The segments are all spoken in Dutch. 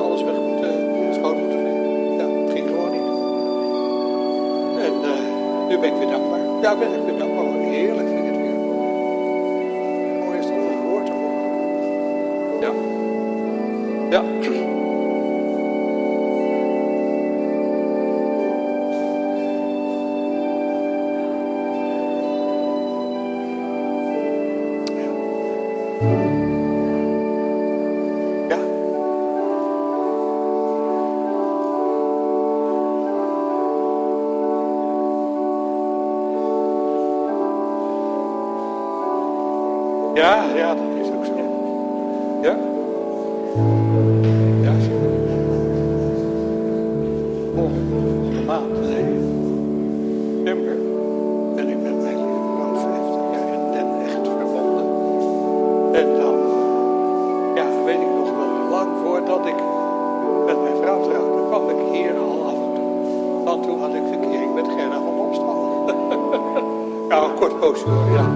alles weg schoon moeten vegen. Ja, het ging gewoon niet. En nu ben ik weer dankbaar. Ja, ik ben echt weer dankbaar. Heerlijk vind ik het weer. Mooi is dat het woord te horen. Ja. Ja. Ja, dat is ook zo. Ja? Ja, zo. Volgende maand, september, ben ik met mijn lieve vrouw 50 jaar in Den echt verbonden. En dan, ja, weet ik nog wel, lang voordat ik met mijn vrouw trouwde, kwam ik hier al af en toe. Want toen had ik verkering met Gerda van Opstal. Ja, een kort poosje hoor, ja.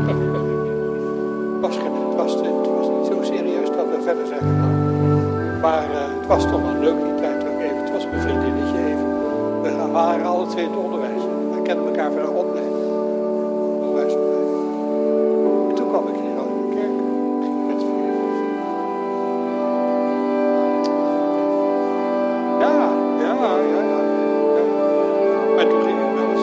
Het was niet zo serieus dat we verder zijn gegaan. Maar het was toch wel leuk die tijd ook even. Het was mijn vriendinnetje even. We waren alle twee in het onderwijs. We kennen elkaar van de opleiding. Onderwijsopleiding. En toen kwam ik hier al in de kerk. Ging met het vieren. Ja. Maar toen ging ik wel eens.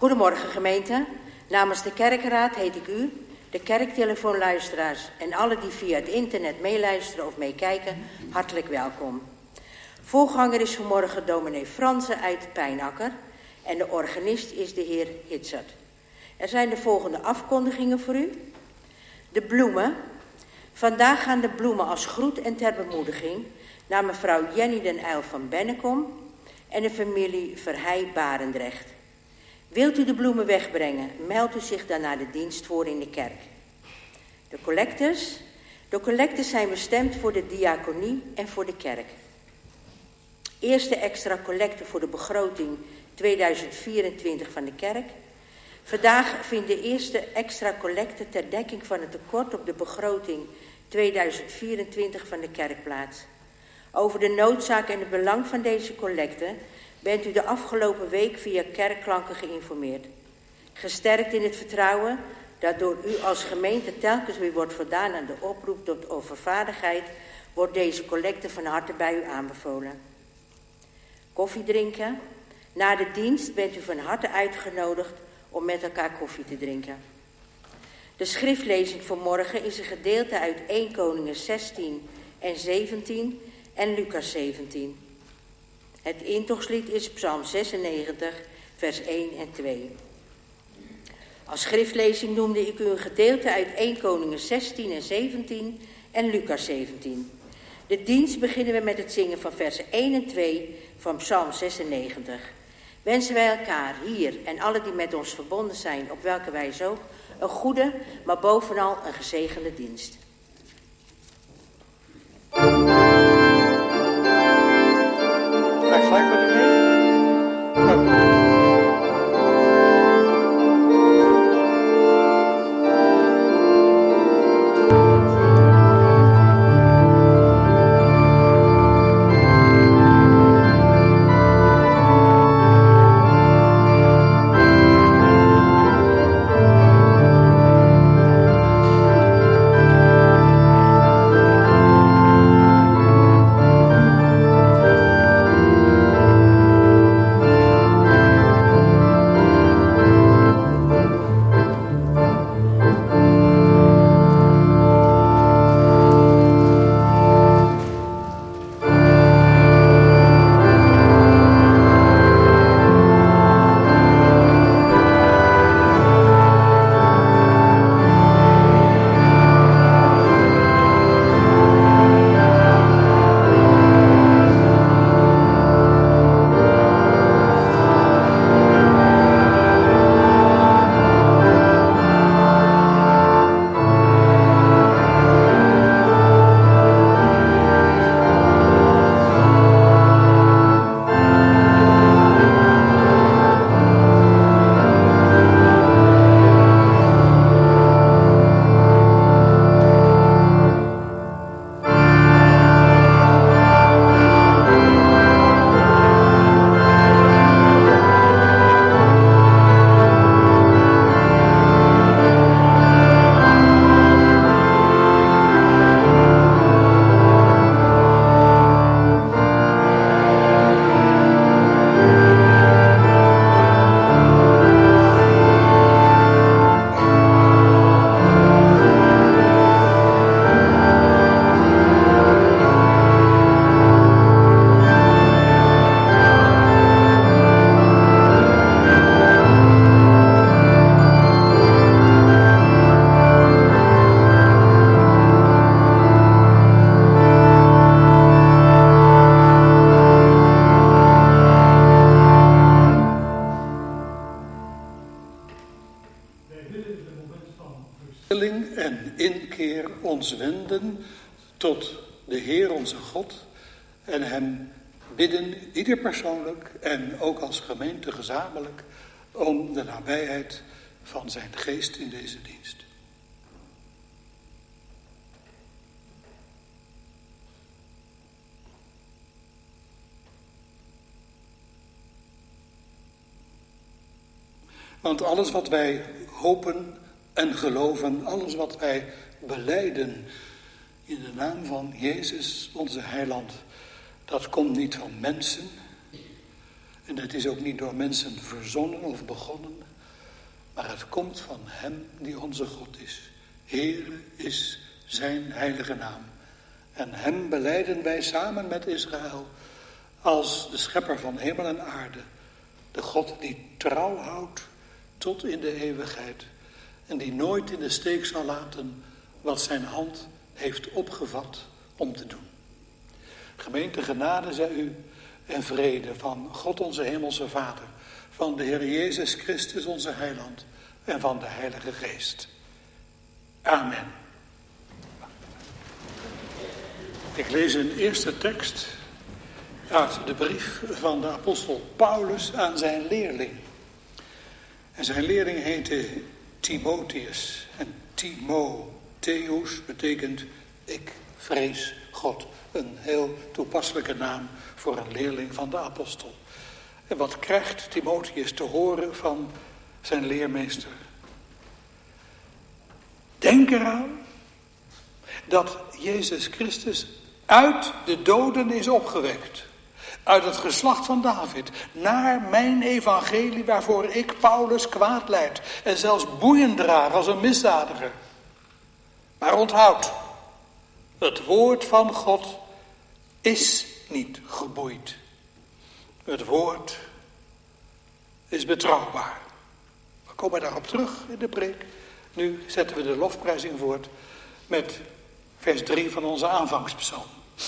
Goedemorgen gemeente. Namens de kerkenraad heet ik u, de kerktelefoonluisteraars en alle die via het internet meeluisteren of meekijken, hartelijk welkom. Voorganger is vanmorgen dominee Franse uit Pijnakker en de organist is de heer Hitzert. Er zijn de volgende afkondigingen voor u. De bloemen. Vandaag gaan de bloemen als groet en ter bemoediging naar mevrouw Jenny den Uyl van Bennekom en de familie Verheij-Barendrecht. Wilt u de bloemen wegbrengen, meldt u zich dan naar de dienst voor in de kerk. De collectes. De collectes zijn bestemd voor de diaconie en voor de kerk. Eerste extra collecte voor de begroting 2024 van de kerk. Vandaag vindt de eerste extra collecte ter dekking van het tekort op de begroting 2024 van de kerk plaats. Over de noodzaak en het belang van deze collecte bent u de afgelopen week via kerkklanken geïnformeerd. Gesterkt in het vertrouwen dat door u als gemeente telkens weer wordt voldaan aan de oproep tot overvaardigheid, wordt deze collecte van harte bij u aanbevolen. Koffie drinken. Na de dienst bent u van harte uitgenodigd om met elkaar koffie te drinken. De schriftlezing voor morgen is een gedeelte uit 1 Koningen 16 en 17 en Lucas 17. Het intochtlied is Psalm 96, vers 1 en 2. Als schriftlezing noemde ik u een gedeelte uit 1 Koningen 16 en 17 en Lucas 17. De dienst beginnen we met het zingen van versen 1 en 2 van Psalm 96. Wensen wij elkaar hier en alle die met ons verbonden zijn, op welke wijze ook, een goede, maar bovenal een gezegende dienst. Gelijk met u mee? En inkeer ons wenden tot de Heer onze God en hem bidden, ieder persoonlijk en ook als gemeente gezamenlijk, om de nabijheid van zijn geest in deze dienst. Want alles wat wij hopen en geloven, alles wat wij belijden in de naam van Jezus, onze heiland, dat komt niet van mensen. En het is ook niet door mensen verzonnen of begonnen, maar het komt van hem die onze God is. Heere is zijn heilige naam. En hem belijden wij samen met Israël als de schepper van hemel en aarde. De God die trouw houdt tot in de eeuwigheid. En die nooit in de steek zal laten wat zijn hand heeft opgevat om te doen. Gemeente, genade zij u en vrede van God onze hemelse Vader, van de Heer Jezus Christus onze heiland en van de Heilige Geest. Amen. Ik lees een eerste tekst uit de brief van de apostel Paulus aan zijn leerling. En zijn leerling heette Timotheus. En Timotheus betekent ik vrees God. Een heel toepasselijke naam voor een leerling van de apostel. En wat krijgt Timotheus te horen van zijn leermeester? Denk eraan dat Jezus Christus uit de doden is opgewekt. Uit het geslacht van David. Naar mijn evangelie waarvoor ik Paulus kwaad lijd. En zelfs boeien draag als een misdadiger. Maar onthoud. Het woord van God is niet geboeid. Het woord is betrouwbaar. We komen daarop terug in de preek. Nu zetten we de lofprijzing voort met vers 3 van onze aanvangspsalm.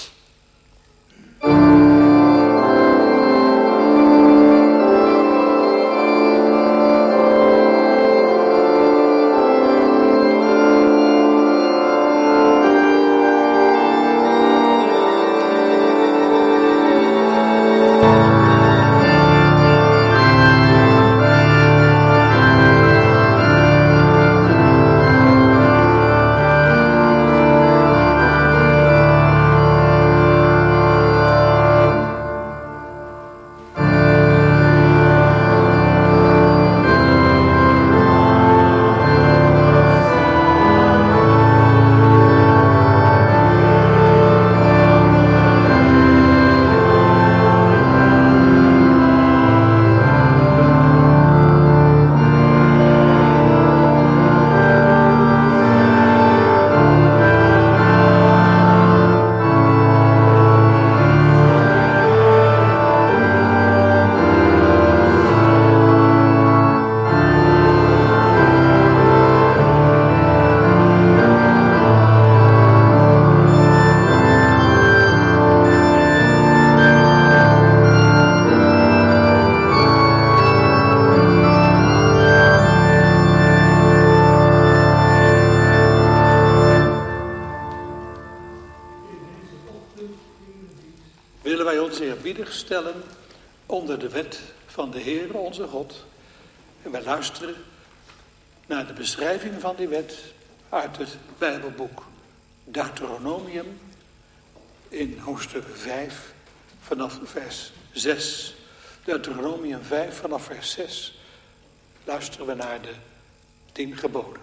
Stellen onder de wet van de Heere onze God. En wij luisteren naar de beschrijving van die wet uit het Bijbelboek Deuteronomium in hoofdstuk 5 vanaf vers 6. Deuteronomium 5 vanaf vers 6 luisteren we naar de 10 geboden.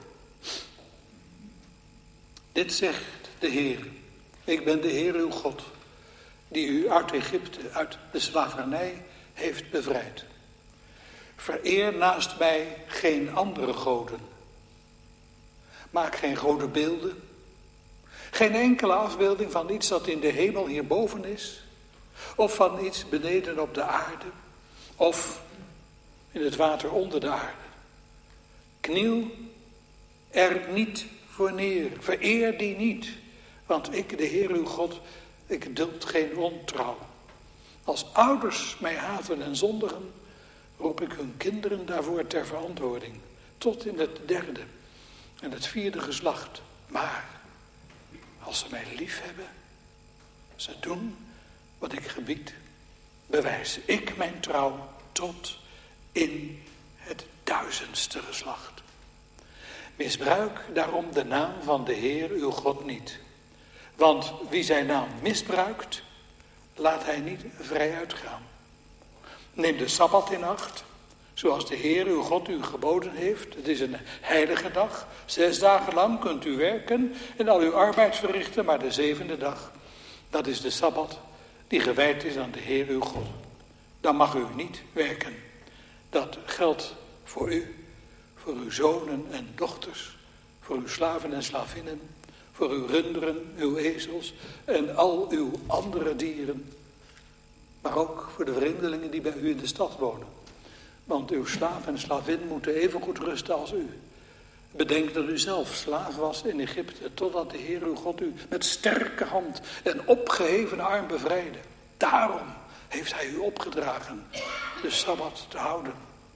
Dit zegt de Heer: ik ben de Heer uw God, die u uit Egypte, uit de slavernij heeft bevrijd. Vereer naast mij geen andere goden. Maak geen godenbeelden. Geen enkele afbeelding van iets dat in de hemel hierboven is. Of van iets beneden op de aarde. Of in het water onder de aarde. Kniel er niet voor neer. Vereer die niet. Want ik, de Heer uw God, ik duld geen ontrouw. Als ouders mij haten en zondigen, roep ik hun kinderen daarvoor ter verantwoording. Tot in het 3e en het 4e geslacht. Maar als ze mij lief hebben, ze doen wat ik gebied, bewijs ik mijn trouw tot in het 1000ste geslacht. Misbruik daarom de naam van de Heer uw God niet. Want wie zijn naam misbruikt, laat hij niet vrij uitgaan. Neem de Sabbat in acht, zoals de Heer uw God u geboden heeft. Het is een heilige dag. 6 dagen lang kunt u werken en al uw arbeid verrichten, maar de 7e dag, dat is de Sabbat die gewijd is aan de Heer uw God. Dan mag u niet werken. Dat geldt voor u, voor uw zonen en dochters, voor uw slaven en slavinnen, voor uw runderen, uw ezels en al uw andere dieren. Maar ook voor de vreemdelingen die bij u in de stad wonen. Want uw slaaf en slavin moeten even goed rusten als u. Bedenk dat u zelf slaaf was in Egypte, totdat de Heer uw God u met sterke hand en opgeheven arm bevrijdde. Daarom heeft hij u opgedragen de Sabbat te houden.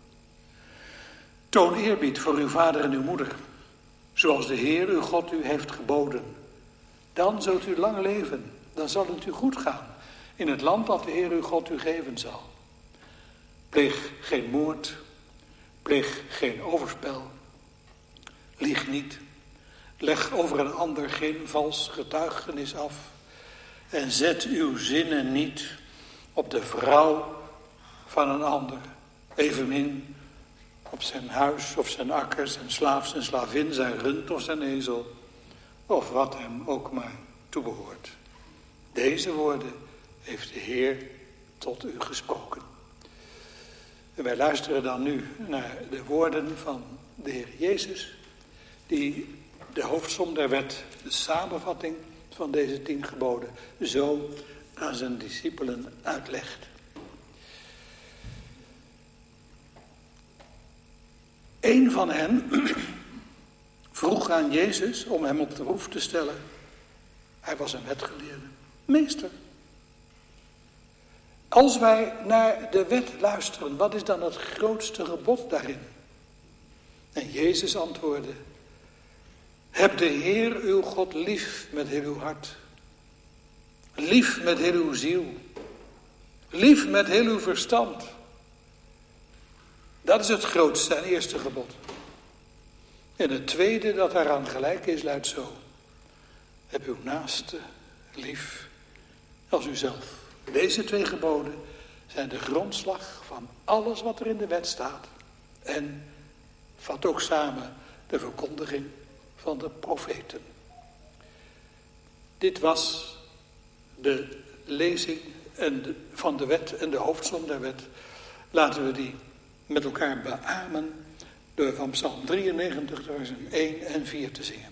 Toon eerbied voor uw vader en uw moeder, zoals de Heer uw God u heeft geboden. Dan zult u lang leven, dan zal het u goed gaan in het land dat de Heer uw God u geven zal. Pleeg geen moord, pleeg geen overspel, lieg niet, leg over een ander geen vals getuigenis af en zet uw zinnen niet op de vrouw van een ander, evenmin op zijn huis of zijn akker, zijn slaaf, zijn slavin, zijn rund of zijn ezel, of wat hem ook maar toebehoort. Deze woorden heeft de Heer tot u gesproken. En wij luisteren dan nu naar de woorden van de Heer Jezus, die de hoofdsom der wet, de samenvatting van deze 10 geboden, zo aan zijn discipelen uitlegt. Een van hen vroeg aan Jezus om hem op de proef te stellen. Hij was een wetgeleerde. Meester, als wij naar de wet luisteren, wat is dan het grootste gebod daarin? En Jezus antwoordde: heb de Heer uw God lief met heel uw hart, lief met heel uw ziel, lief met heel uw verstand. Dat is het grootste en eerste gebod. En het tweede dat daaraan gelijk is, luidt zo: heb uw naaste lief als uzelf. Deze 2 geboden zijn de grondslag van alles wat er in de wet staat. En vat ook samen de verkondiging van de profeten. Dit was de lezing van de wet en de hoofdsom der wet. Laten we die met elkaar beamen door van Psalm 93 versen 1 en 4 te zingen.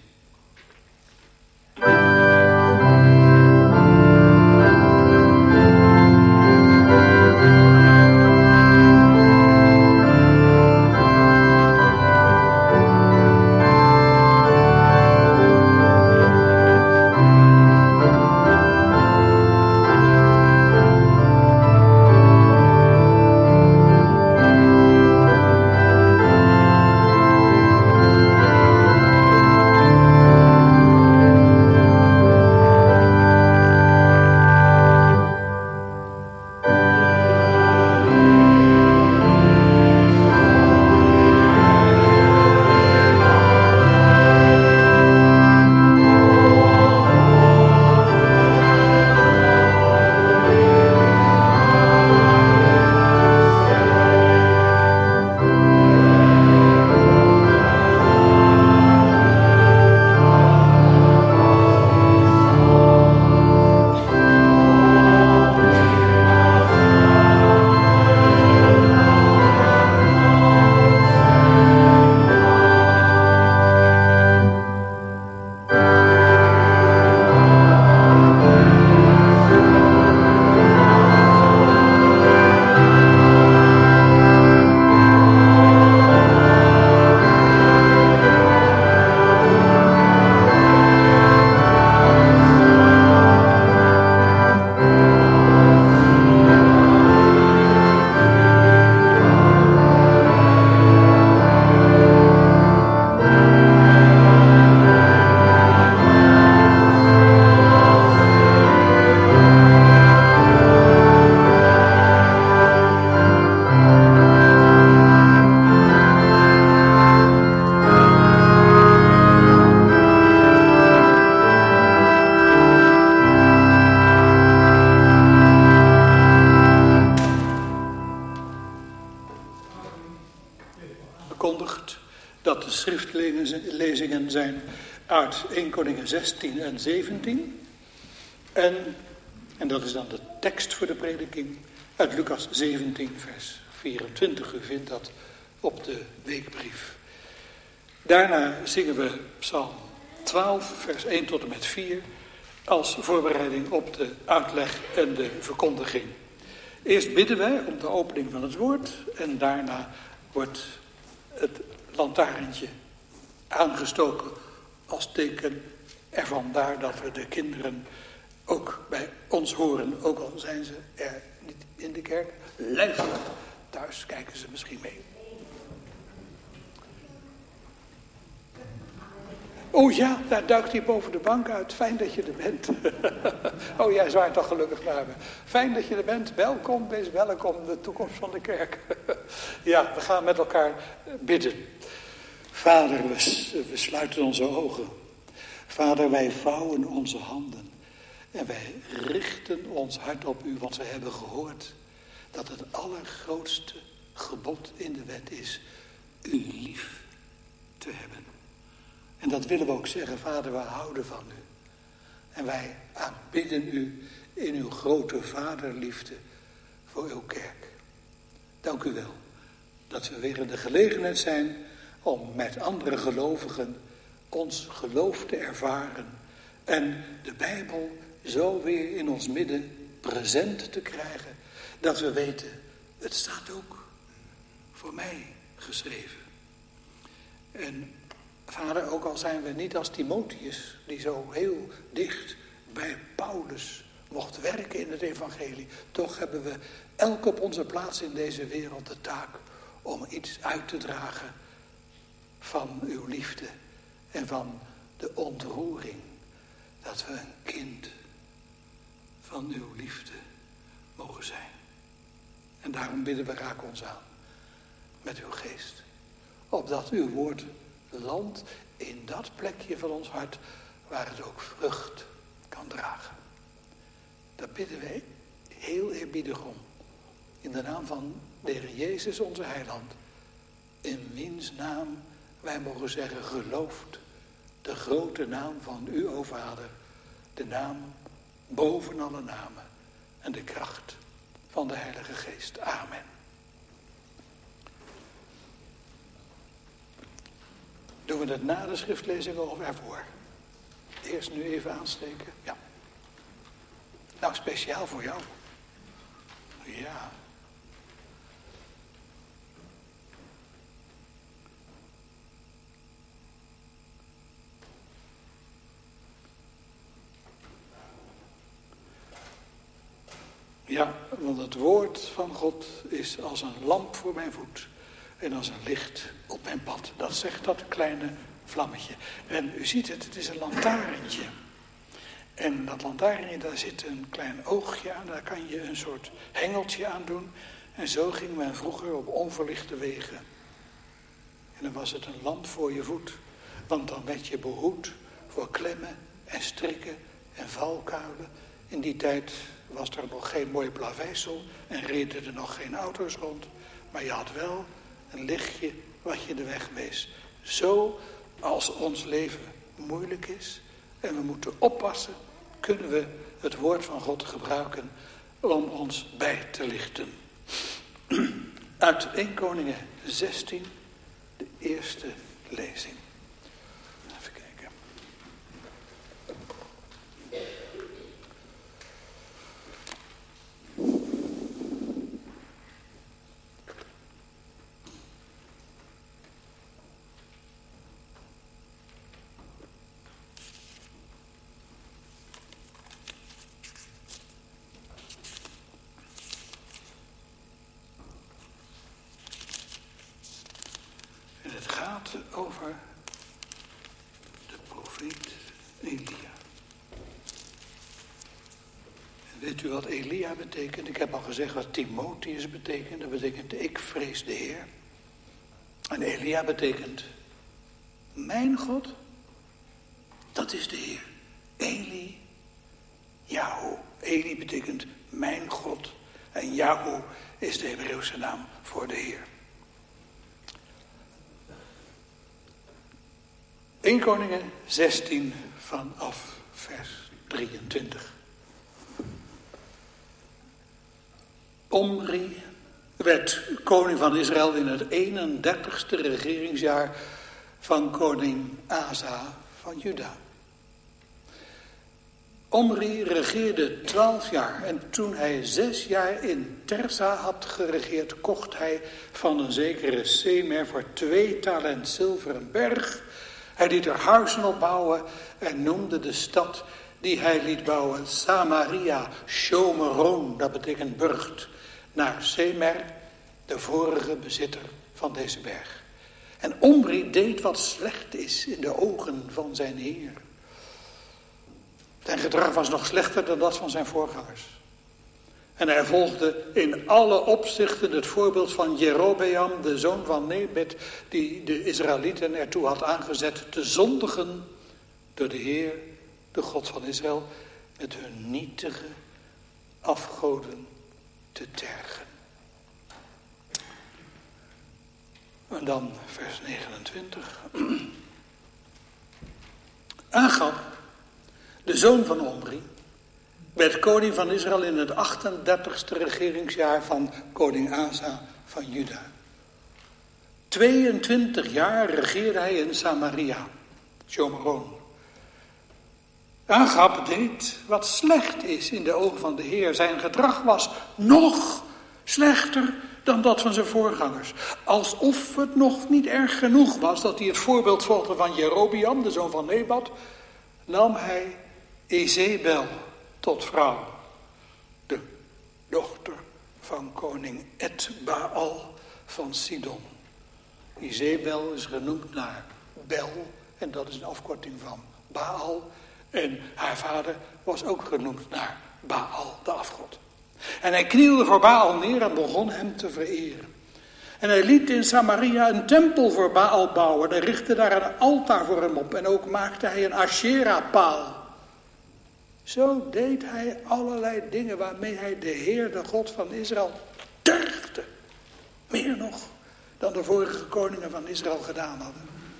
schriftlezingen zijn uit 1 Koningen 16 en 17. En dat is dan de tekst voor de prediking uit Lucas 17 vers 24. U vindt dat op de weekbrief. Daarna zingen we Psalm 12, vers 1 tot en met 4... als voorbereiding op de uitleg en de verkondiging. Eerst bidden wij om de opening van het woord en daarna wordt het lantaarntje aangestoken als teken ervan daar dat we de kinderen ook bij ons horen, ook al zijn ze er niet in de kerk. Lijfelijk thuis kijken ze misschien mee. Oh ja, daar duikt hij boven de bank uit. Fijn dat je er bent. Oh, jij zwaait toch gelukkig naar me. Fijn dat je er bent. Welkom, wees welkom, de toekomst van de kerk. Ja, we gaan met elkaar bidden. Vader, we sluiten onze ogen. Vader, wij vouwen onze handen. En wij richten ons hart op u, want we hebben gehoord dat het allergrootste gebod in de wet is u lief te hebben. En dat willen we ook zeggen, Vader, we houden van u. En wij aanbidden u in uw grote vaderliefde voor uw kerk. Dank u wel dat we weer in de gelegenheid zijn om met andere gelovigen ons geloof te ervaren. En de Bijbel zo weer in ons midden present te krijgen. Dat we weten, het staat ook voor mij geschreven. En Vader, ook al zijn we niet als Timotheus, die zo heel dicht bij Paulus mocht werken in het evangelie, toch hebben we elk op onze plaats in deze wereld de taak om iets uit te dragen van uw liefde en van de ontroering, dat we een kind van uw liefde mogen zijn. En daarom bidden we, raak ons aan met uw geest, opdat uw woord landt in dat plekje van ons hart waar het ook vrucht kan dragen. Daar bidden wij heel eerbiedig om. In de naam van de Heer Jezus onze heiland. In wiens naam wij mogen zeggen, gelooft de grote naam van u, o Vader. De naam boven alle namen. En de kracht van de Heilige Geest. Amen. Doen we dat na de schriftlezing of ervoor? Eerst nu even aansteken. Ja. Nou, speciaal voor jou. Ja. Ja, want het woord van God is als een lamp voor mijn voet en als een licht op mijn pad. Dat zegt dat kleine vlammetje. En u ziet het, het is een lantaarntje. En dat lantaarntje, daar zit een klein oogje aan, daar kan je een soort hengeltje aan doen. En zo ging men vroeger op onverlichte wegen. En dan was het een lamp voor je voet, want dan werd je behoed voor klemmen en strikken en valkuilen. In die tijd was er nog geen mooi plaveisel en reden er nog geen auto's rond. Maar je had wel een lichtje wat je de weg wees. Zo als ons leven moeilijk is en we moeten oppassen, kunnen we het woord van God gebruiken om ons bij te lichten. Uit 1 Koningen 16, de eerste lezing. Even kijken. Over de profeet Elia. En weet u wat Elia betekent? Ik heb al gezegd wat Timotheus betekent. Dat betekent ik vrees de Heer. En Elia betekent mijn God, dat is de Heer. Eli, Yahweh. Eli betekent mijn God. En Yahweh is de Hebreeuwse naam voor de Heer. 1 Koningen 16 vanaf vers 23. Omri werd koning van Israël in het 31ste regeringsjaar van koning Asa van Juda. Omri regeerde 12 jaar en toen hij 6 jaar in Terza had geregeerd, kocht hij van een zekere Semer voor 2 talent zilver een berg. Hij liet er huizen opbouwen en noemde de stad die hij liet bouwen Samaria Shomeron, dat betekent burcht, naar Semer, de vorige bezitter van deze berg. En Omri deed wat slecht is in de ogen van zijn heer. Zijn gedrag was nog slechter dan dat van zijn voorgangers. En hij volgde in alle opzichten het voorbeeld van Jerobeam, de zoon van Nebet, die de Israëlieten ertoe had aangezet te zondigen door de Heer, de God van Israël, met hun nietige afgoden te tergen. En dan vers 29. Agab, de zoon van Omri, werd koning van Israël in het 38e regeringsjaar van koning Asa van Juda. 22 jaar regeerde hij in Samaria, Shomeron. Agab deed wat slecht is in de ogen van de Heer. Zijn gedrag was nog slechter dan dat van zijn voorgangers. Alsof het nog niet erg genoeg was dat hij het voorbeeld volgde van Jerobeam, de zoon van Nebat, nam hij Izebel tot vrouw, de dochter van koning Etbaal van Sidon. Izebel is genoemd naar Bel en dat is een afkorting van Baal. En haar vader was ook genoemd naar Baal, de afgod. En hij knielde voor Baal neer en begon hem te vereren. En hij liet in Samaria een tempel voor Baal bouwen. Hij richtte daar een altaar voor hem op. En ook maakte hij een Asherah-paal. Zo deed hij allerlei dingen waarmee hij de Heer, de God van Israël, tergde. Meer nog dan de vorige koningen van Israël gedaan hadden.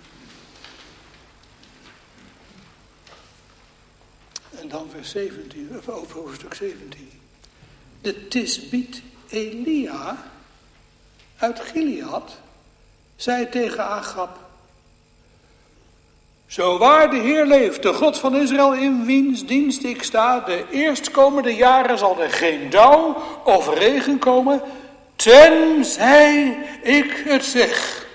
En dan vers 17, of over hoofdstuk 17. De Tisbiet Elia uit Gilead zei tegen Agab: zo waar de Heer leeft, de God van Israël in wiens dienst ik sta, de eerstkomende jaren zal er geen dauw of regen komen, tenzij ik het zeg.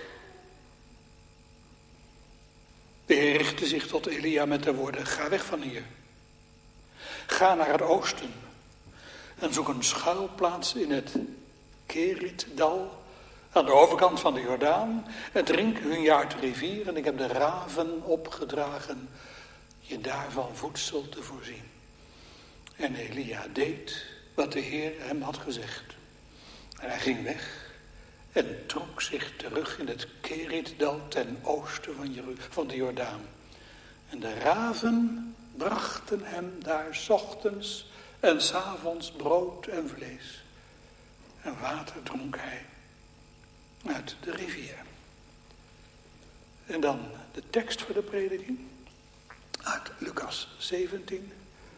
De Heer richtte zich tot Elia met de woorden: ga weg van hier. Ga naar het oosten en zoek een schuilplaats in het Keritdal aan de overkant van de Jordaan en drink hun jaar uit de rivier en ik heb de raven opgedragen je daarvan voedsel te voorzien. En Elia deed wat de Heer hem had gezegd. En hij ging weg en trok zich terug in het Keritdal ten oosten van de Jordaan. En de raven brachten hem daar 's ochtends en 's avonds brood en vlees. En water dronk hij uit de rivier. En dan de tekst voor de prediking uit Lucas 17.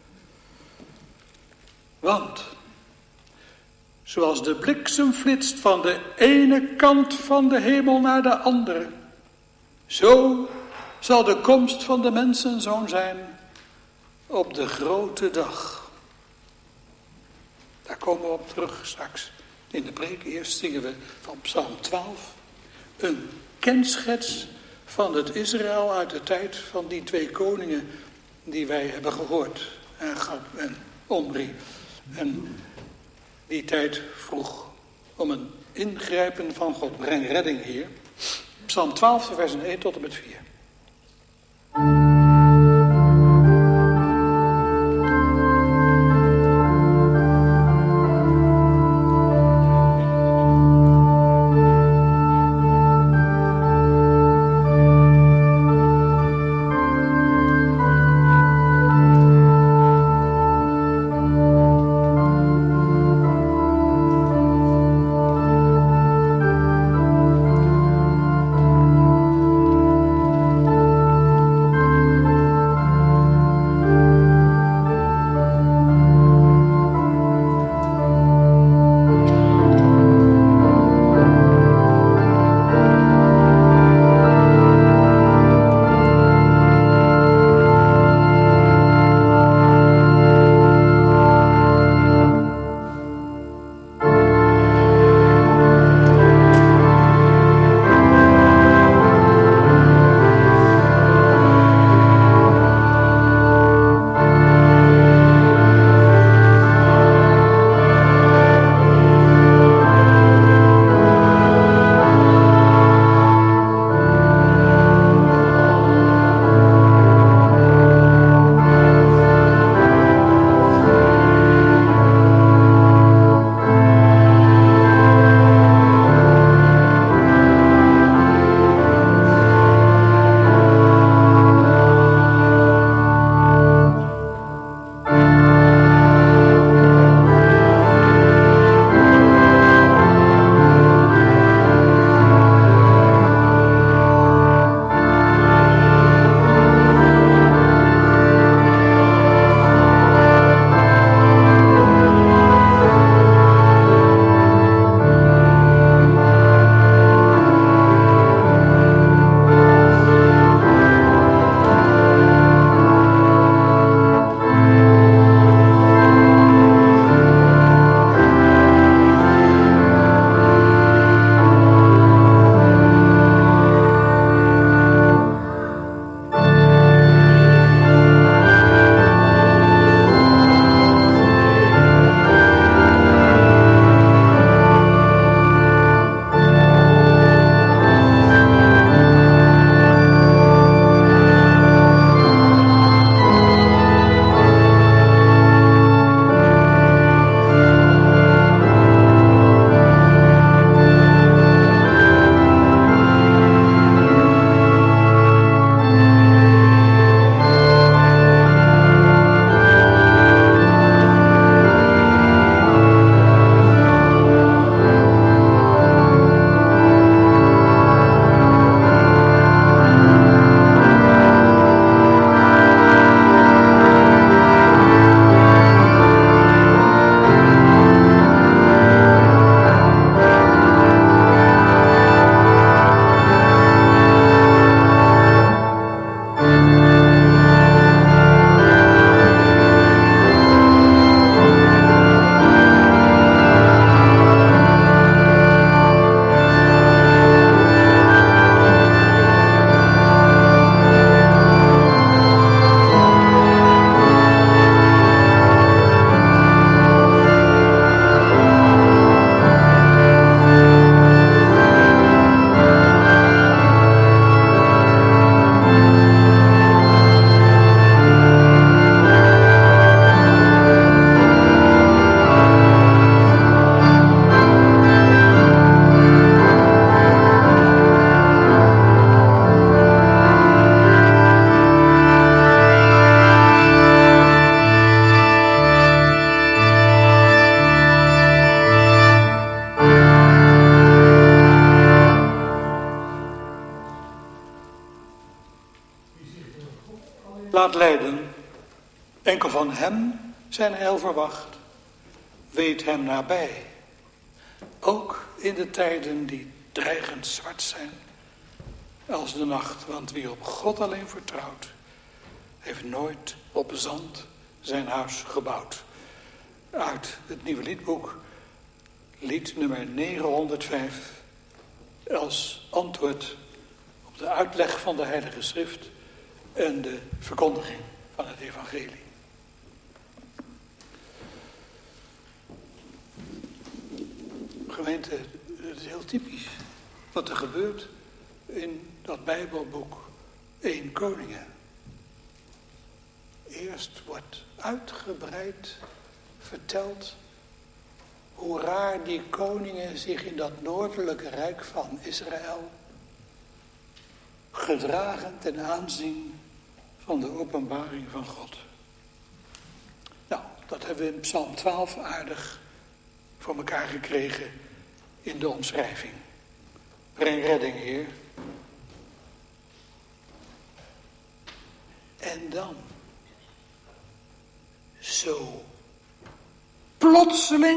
Want zoals de bliksem flitst van de ene kant van de hemel naar de andere, zo zal de komst van de mensenzoon zijn op de grote dag. Daar komen we op terug straks in de preek. Eerst zingen we van Psalm 12. Een kenschets van het Israël uit de tijd van die 2 koningen die wij hebben gehoord. Agab en Omri. En die tijd vroeg om een ingrijpen van God. Breng redding, Heer. Psalm 12, versen 1 tot en met 4. laat leiden. Enkel van hem zijn heil verwacht. Weet hem nabij. Ook in de tijden die dreigend zwart zijn als de nacht. Want wie op God alleen vertrouwt, heeft nooit op zand zijn huis gebouwd. Uit het Nieuwe Liedboek, lied nummer 905, als antwoord op de uitleg van de Heilige Schrift en de verkondiging van het evangelie. Gemeente, het is heel typisch wat er gebeurt in dat Bijbelboek 1 Koningen. Eerst wordt uitgebreid verteld hoe raar die koningen zich in dat noordelijke rijk van Israël gedragen ten aanzien van de openbaring van God. Nou, dat hebben we in Psalm 12 aardig voor elkaar gekregen in de omschrijving. Breng redding, Heer. En dan, zo plotseling,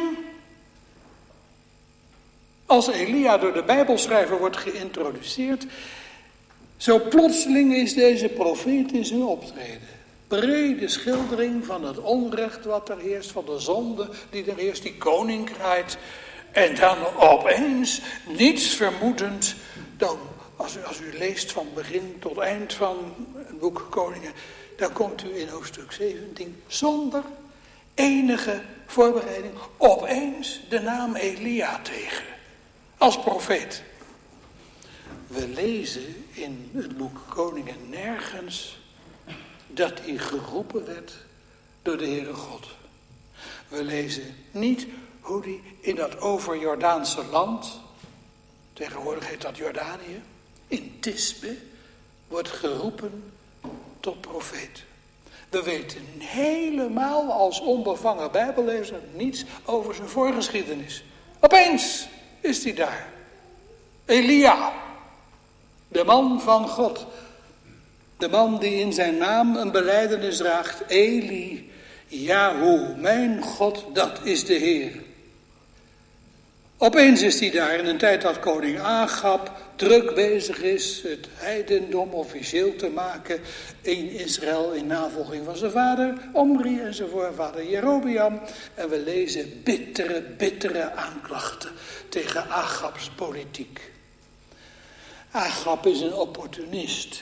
als Elia door de Bijbelschrijver wordt geïntroduceerd, zo plotseling is deze profeet in zijn optreden. Brede schildering van het onrecht wat er heerst, van de zonde die er heerst, die koninkrijk. En dan opeens, niets vermoedend, dan, als u leest van begin tot eind van het boek Koningen, dan komt u in hoofdstuk 17 zonder enige voorbereiding opeens de naam Elia tegen, als profeet. We lezen in het boek Koningen nergens dat hij geroepen werd door de Heere God. We lezen niet hoe hij in dat overjordaanse land, tegenwoordig heet dat Jordanië, in Tisbe, wordt geroepen tot profeet. We weten helemaal als onbevangen Bijbellezer niets over zijn voorgeschiedenis. Opeens is hij daar. Elia, de man van God. De man die in zijn naam een belijdenis draagt. Eli, Jahu, mijn God, dat is de Heer. Opeens is hij daar in een tijd dat koning Agab druk bezig is het heidendom officieel te maken in Israël in navolging van zijn vader Omri en zijn voorvader Jerobeam. En we lezen bittere aanklachten tegen Agabs politiek. Agab is een opportunist.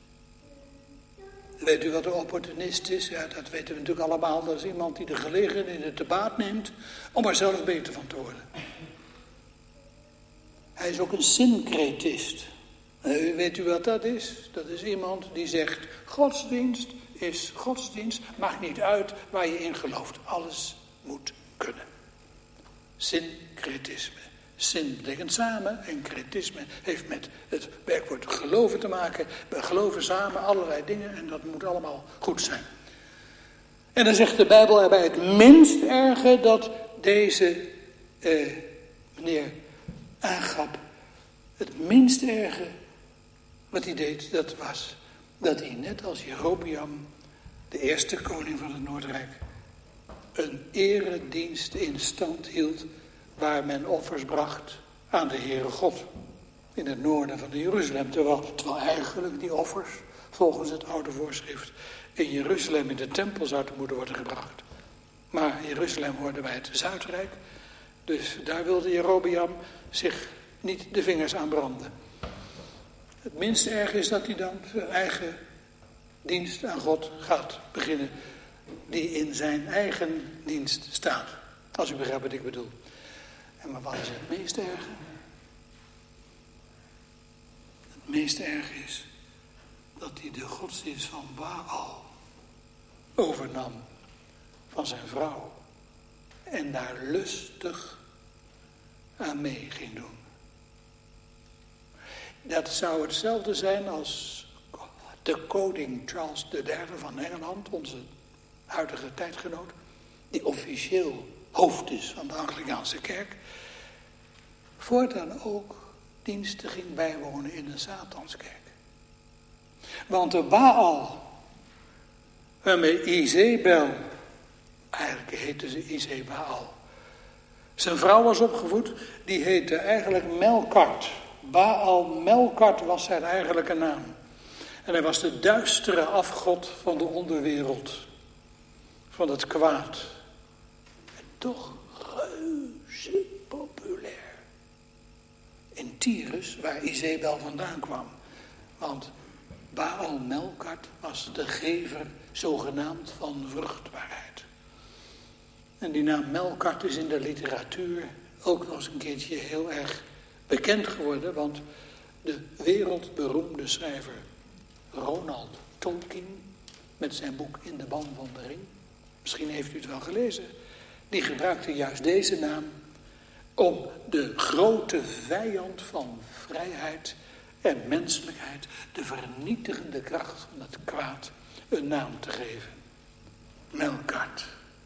Weet u wat een opportunist is? Ja, dat weten we natuurlijk allemaal. Dat is iemand die de gelegenheden te baat neemt om er zelf beter van te worden. Hij is ook een syncretist. Weet u wat dat is? Dat is iemand die zegt, godsdienst is godsdienst, maakt niet uit waar je in gelooft. Alles moet kunnen. Syncretisme. Syn betekent samen en cretisme heeft met het werkwoord geloven te maken. We geloven samen allerlei dingen en dat moet allemaal goed zijn. En dan zegt de Bijbel erbij het minst erge dat deze meneer Agab, het minst erge wat hij deed, dat was dat hij net als Jerobeam, de eerste koning van het Noordrijk, een eredienst in stand hield waar men offers bracht aan de Heere God in het noorden van Jeruzalem. Terwijl eigenlijk die offers volgens het oude voorschrift in Jeruzalem in de tempel zouden moeten worden gebracht. Maar Jeruzalem hoorde bij het Zuidrijk, dus daar wilde Jerobeam zich niet de vingers aan branden. Het minst erg is dat hij dan zijn eigen dienst aan God gaat beginnen, die in zijn eigen dienst staat. Als u begrijpt wat ik bedoel. En maar wat is het meest erge? Het meest erg is dat hij de godsdienst van Baal overnam van zijn vrouw en daar lustig aan mee ging doen. Dat zou hetzelfde zijn als de koning Charles III van Engeland, onze huidige tijdgenoot, die officieel hoofd is van de Anglicaanse kerk, voortaan ook diensten ging bijwonen in een Satanskerk. Want de Baal waarmee Izebel, eigenlijk heette ze Izebel. Zijn vrouw was opgevoed, die heette eigenlijk Melkart. Baal Melkart was zijn eigenlijke naam. En hij was de duistere afgod van de onderwereld. Van het kwaad. En toch reuze populair. In Tyrus, waar Izebel vandaan kwam. Want Baal Melkart was de gever zogenaamd van vruchtbaarheid. En die naam Melkart is in de literatuur ook nog eens een keertje heel erg bekend geworden. Want de wereldberoemde schrijver Ronald Tolkien, met zijn boek In de Ban van de Ring, misschien heeft u het wel gelezen, die gebruikte juist deze naam om de grote vijand van vrijheid en menselijkheid, de vernietigende kracht van het kwaad, een naam te geven. Melkart.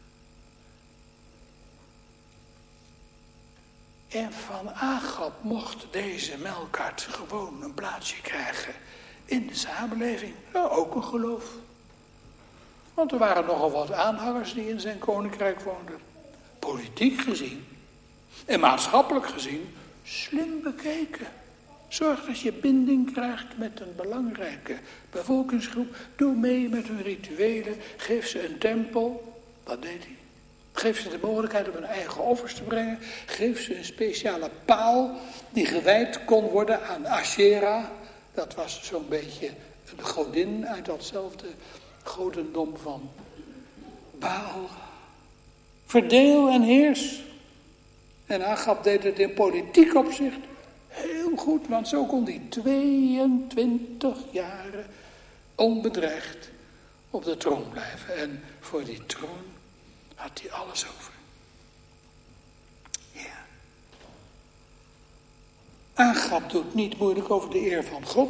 En van Agab mocht deze Melkart gewoon een plaatsje krijgen in de samenleving. Ja, ook een geloof. Want er waren nogal wat aanhangers die in zijn koninkrijk woonden. Politiek gezien en maatschappelijk gezien slim bekeken. Zorg dat je binding krijgt met een belangrijke bevolkingsgroep. Doe mee met hun rituelen. Geef ze een tempel. Dat deed hij. Geef ze de mogelijkheid om hun eigen offers te brengen. Geef ze een speciale paal die gewijd kon worden aan Asherah. Dat was zo'n beetje een godin uit datzelfde godendom van Baal. Verdeel en heers. En Agab deed het in politiek opzicht heel goed, want zo kon hij 22 jaren onbedreigd op de troon blijven. En voor die troon had hij alles over. Ja. Agab doet niet moeilijk over de eer van God.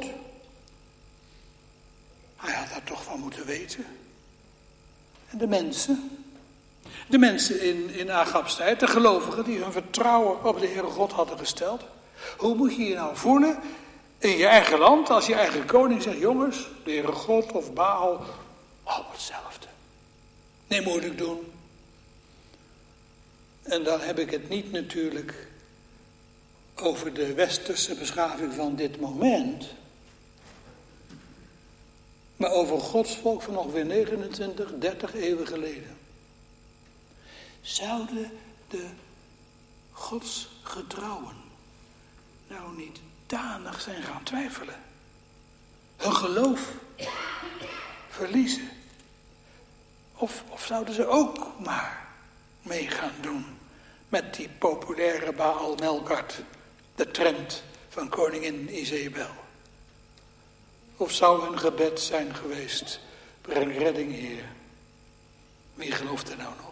Hij had daar toch van moeten weten. En de mensen in Agabs tijd, de gelovigen die hun vertrouwen op de Heere God hadden gesteld. Hoe moet je je nou voelen in je eigen land als je eigen koning zegt, jongens, de Heere God of Baal, allemaal hetzelfde. Nee, moeilijk doen. En dan heb ik het niet natuurlijk over de westerse beschaving van dit moment, maar over Gods volk van ongeveer 29, 30 eeuwen geleden. Zouden de godsgetrouwen nou niet danig zijn gaan twijfelen? Hun geloof verliezen? Of zouden ze ook maar mee gaan doen met die populaire Baal Melkart, de trend van koningin Izebel? Of zou hun gebed zijn geweest, breng redding, Heer? Wie gelooft er nou nog?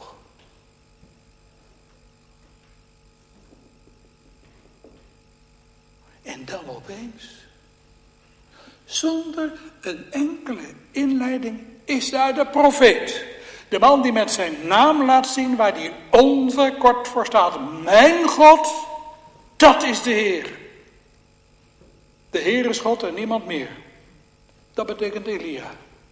En dan opeens, zonder een enkele inleiding, is daar de profeet. De man die met zijn naam laat zien waar hij onverkort voor staat. Mijn God, dat is de Heer. De Heer is God en niemand meer. Dat betekent Elia.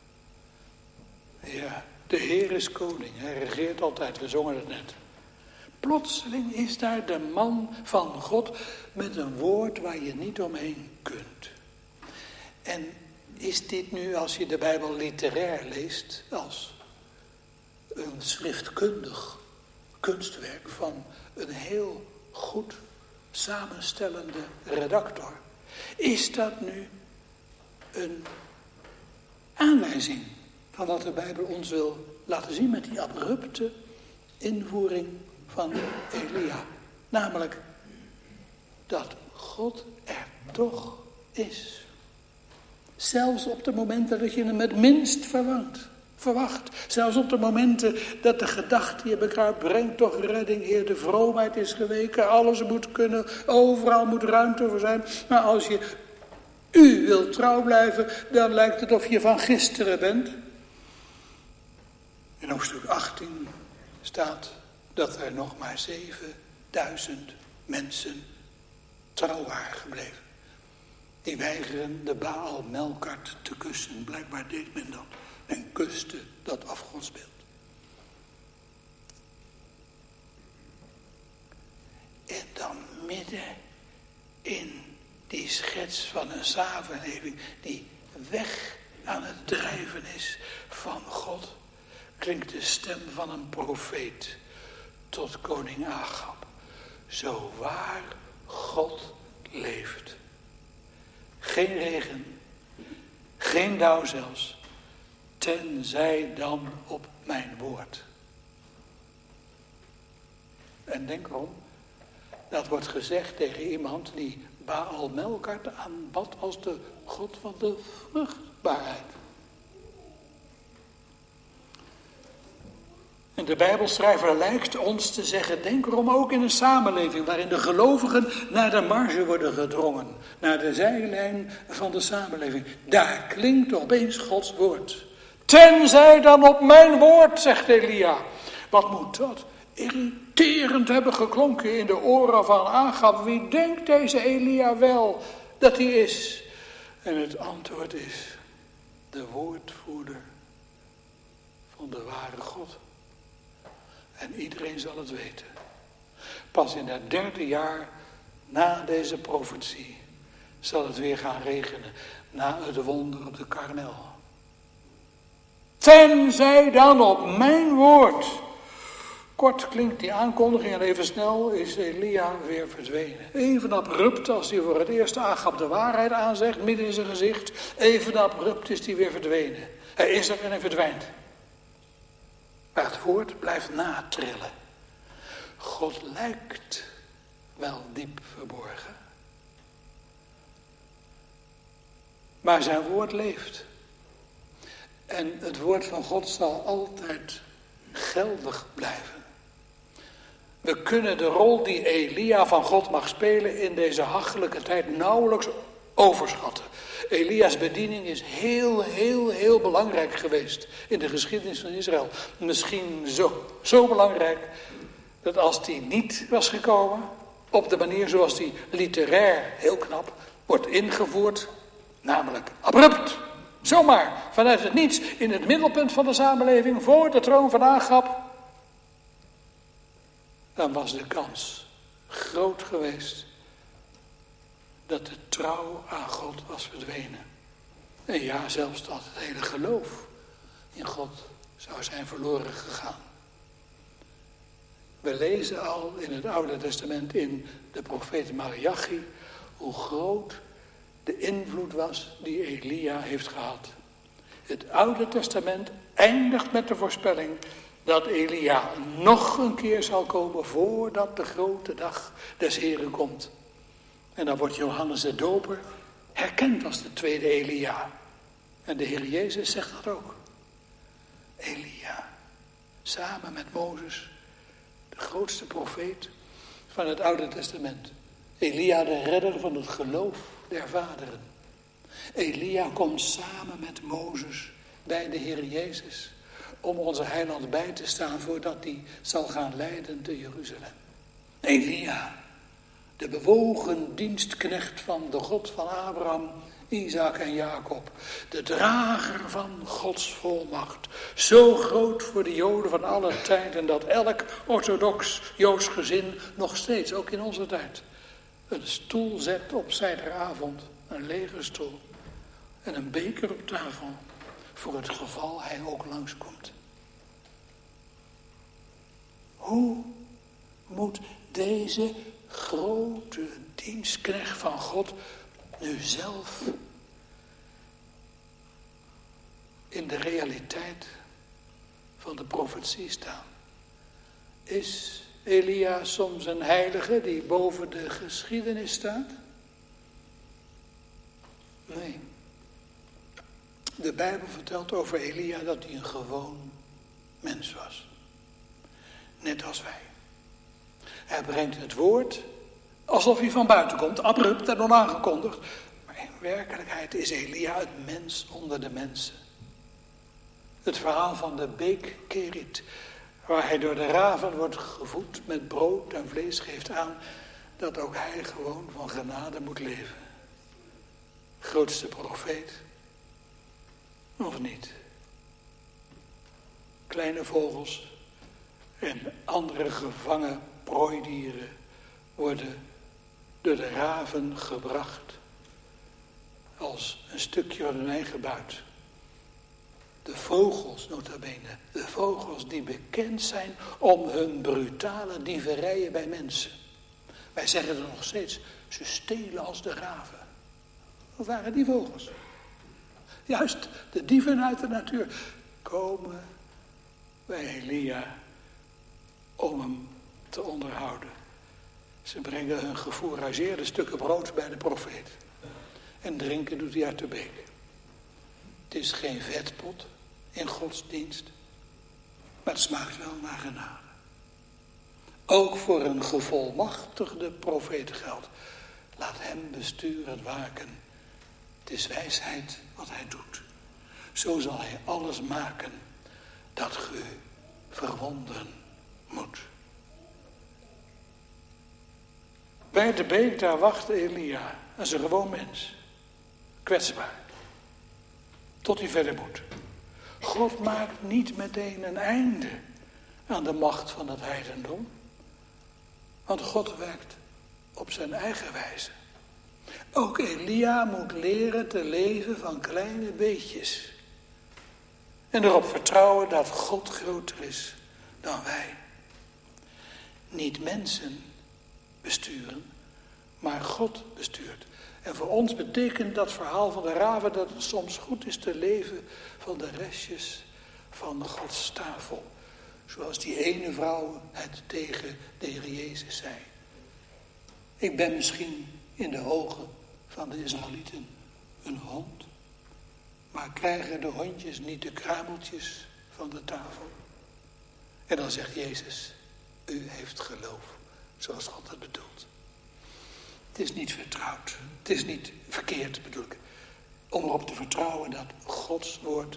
Ja, de Heer is koning. Hij regeert altijd. We zongen het net. Plotseling is daar de man van God met een woord waar je niet omheen kunt. En is dit nu, als je de Bijbel literair leest, als een schriftkundig kunstwerk van een heel goed samenstellende redactor, is dat nu een aanwijzing van wat de Bijbel ons wil laten zien met die abrupte invoering van Elia. Namelijk dat God er toch is. Zelfs op de momenten dat je hem het minst verwacht. Zelfs op de momenten dat de gedachte je bekruipt, brengt toch redding, Heer. De vroomheid is geweken, alles moet kunnen, overal moet ruimte voor zijn. Maar als je u wilt trouw blijven, dan lijkt het of je van gisteren bent. In hoofdstuk 18 staat dat er nog maar 7000 mensen trouw waren gebleven. Die weigeren de Baal Melkart te kussen. Blijkbaar deed men dat en kuste dat afgodsbeeld. En dan midden in die schets van een samenleving die weg aan het drijven is van God, klinkt de stem van een profeet tot koning Agab. Zo waar God leeft. Geen regen, geen dauw zelfs, tenzij dan op mijn woord. En denk erom, dat wordt gezegd tegen iemand die Baal Melkart aanbad als de God van de vruchtbaarheid. En de Bijbelschrijver lijkt ons te zeggen, denk erom ook in een samenleving waarin de gelovigen naar de marge worden gedrongen. Naar de zijlijn van de samenleving. Daar klinkt opeens Gods woord. Tenzij dan op mijn woord, zegt Elia. Wat moet dat irriterend hebben geklonken in de oren van Agab. Wie denkt deze Elia wel dat hij is? En het antwoord is de woordvoerder van de ware God. En iedereen zal het weten. Pas in het 3e jaar na deze profetie zal het weer gaan regenen. Na het wonder op de Karmel. Tenzij dan op mijn woord. Kort klinkt die aankondiging en even snel is Elia weer verdwenen. Even abrupt als hij voor het eerst Agab de waarheid aanzegt, midden in zijn gezicht. Even abrupt is hij weer verdwenen. Hij is er en hij verdwijnt. Maar het woord blijft natrillen. God lijkt wel diep verborgen. Maar zijn woord leeft. En het woord van God zal altijd geldig blijven. We kunnen de rol die Elia van God mag spelen in deze hachelijke tijd nauwelijks overschatten. Elia's bediening is heel belangrijk geweest in de geschiedenis van Israël. Misschien zo belangrijk dat als die niet was gekomen, op de manier zoals die literair heel knap wordt ingevoerd, namelijk abrupt, zomaar vanuit het niets in het middelpunt van de samenleving voor de troon van Agab, dan was de kans groot geweest dat de trouw aan God was verdwenen. En ja, zelfs dat het hele geloof in God zou zijn verloren gegaan. We lezen al in het Oude Testament in de profeet Maleachi hoe groot de invloed was die Elia heeft gehad. Het Oude Testament eindigt met de voorspelling dat Elia nog een keer zal komen voordat de grote dag des Heren komt. En dan wordt Johannes de Doper herkend als de tweede Elia. En de Heer Jezus zegt dat ook. Elia, samen met Mozes, de grootste profeet van het Oude Testament. Elia, de redder van het geloof der vaderen. Elia komt samen met Mozes bij de Heer Jezus om onze heiland bij te staan voordat hij zal gaan leiden te Jeruzalem. Elia, de bewogen dienstknecht van de God van Abraham, Isaac en Jacob. De drager van Gods volmacht. Zo groot voor de Joden van alle tijden dat elk orthodox Joods gezin nog steeds, ook in onze tijd, een stoel zet op zijderavond, een lege stoel en een beker op tafel voor het geval hij ook langskomt. Hoe moet deze grote dienstknecht van God nu zelf in de realiteit van de profetie staan? Is Elia soms een heilige die boven de geschiedenis staat? Nee. De Bijbel vertelt over Elia dat hij een gewoon mens was. Net als wij. Hij brengt het woord alsof hij van buiten komt, abrupt en onaangekondigd. Maar in werkelijkheid is Elia het mens onder de mensen. Het verhaal van de beek Kerit, waar hij door de raven wordt gevoed met brood en vlees, geeft aan dat ook hij gewoon van genade moet leven. Grootste profeet, of niet? kleine vogels en andere gevangen prooidieren worden door de raven gebracht als een stukje van hun eigen buit. De vogels, nota bene, de vogels die bekend zijn om hun brutale dieverijen bij mensen. Wij zeggen er nog steeds, ze stelen als de raven. Wat waren die vogels? Juist, de dieven uit de natuur komen bij Elia om hem te onderhouden. Ze brengen hun gefourageerde stukken brood bij de profeet. En drinken doet hij uit de beek. Het is geen vetpot in Gods dienst, maar het smaakt wel naar genade. Ook voor een gevolmachtigde profeet geldt. Laat hem besturen waken. Het is wijsheid wat hij doet. Zo zal hij alles maken dat ge verwonderen moet. Bij de beek daar wacht Elia als een gewoon mens. Kwetsbaar. Tot hij verder moet. God maakt niet meteen een einde aan de macht van het heidendom. Want God werkt op zijn eigen wijze. Ook Elia moet leren te leven van kleine beetjes. En erop vertrouwen dat God groter is dan wij. Niet mensen besturen, maar God bestuurt. En voor ons betekent dat verhaal van de raven dat het soms goed is te leven van de restjes van Gods tafel. Zoals die ene vrouw het tegen de Heer Jezus zei. Ik ben misschien in de ogen van de Israëlieten een hond. Maar krijgen de hondjes niet de kruimeltjes van de tafel? En dan zegt Jezus, u heeft geloof zoals God het bedoelt. Het is niet vertrouwd. Het is niet verkeerd, bedoel ik. Om erop te vertrouwen dat Gods woord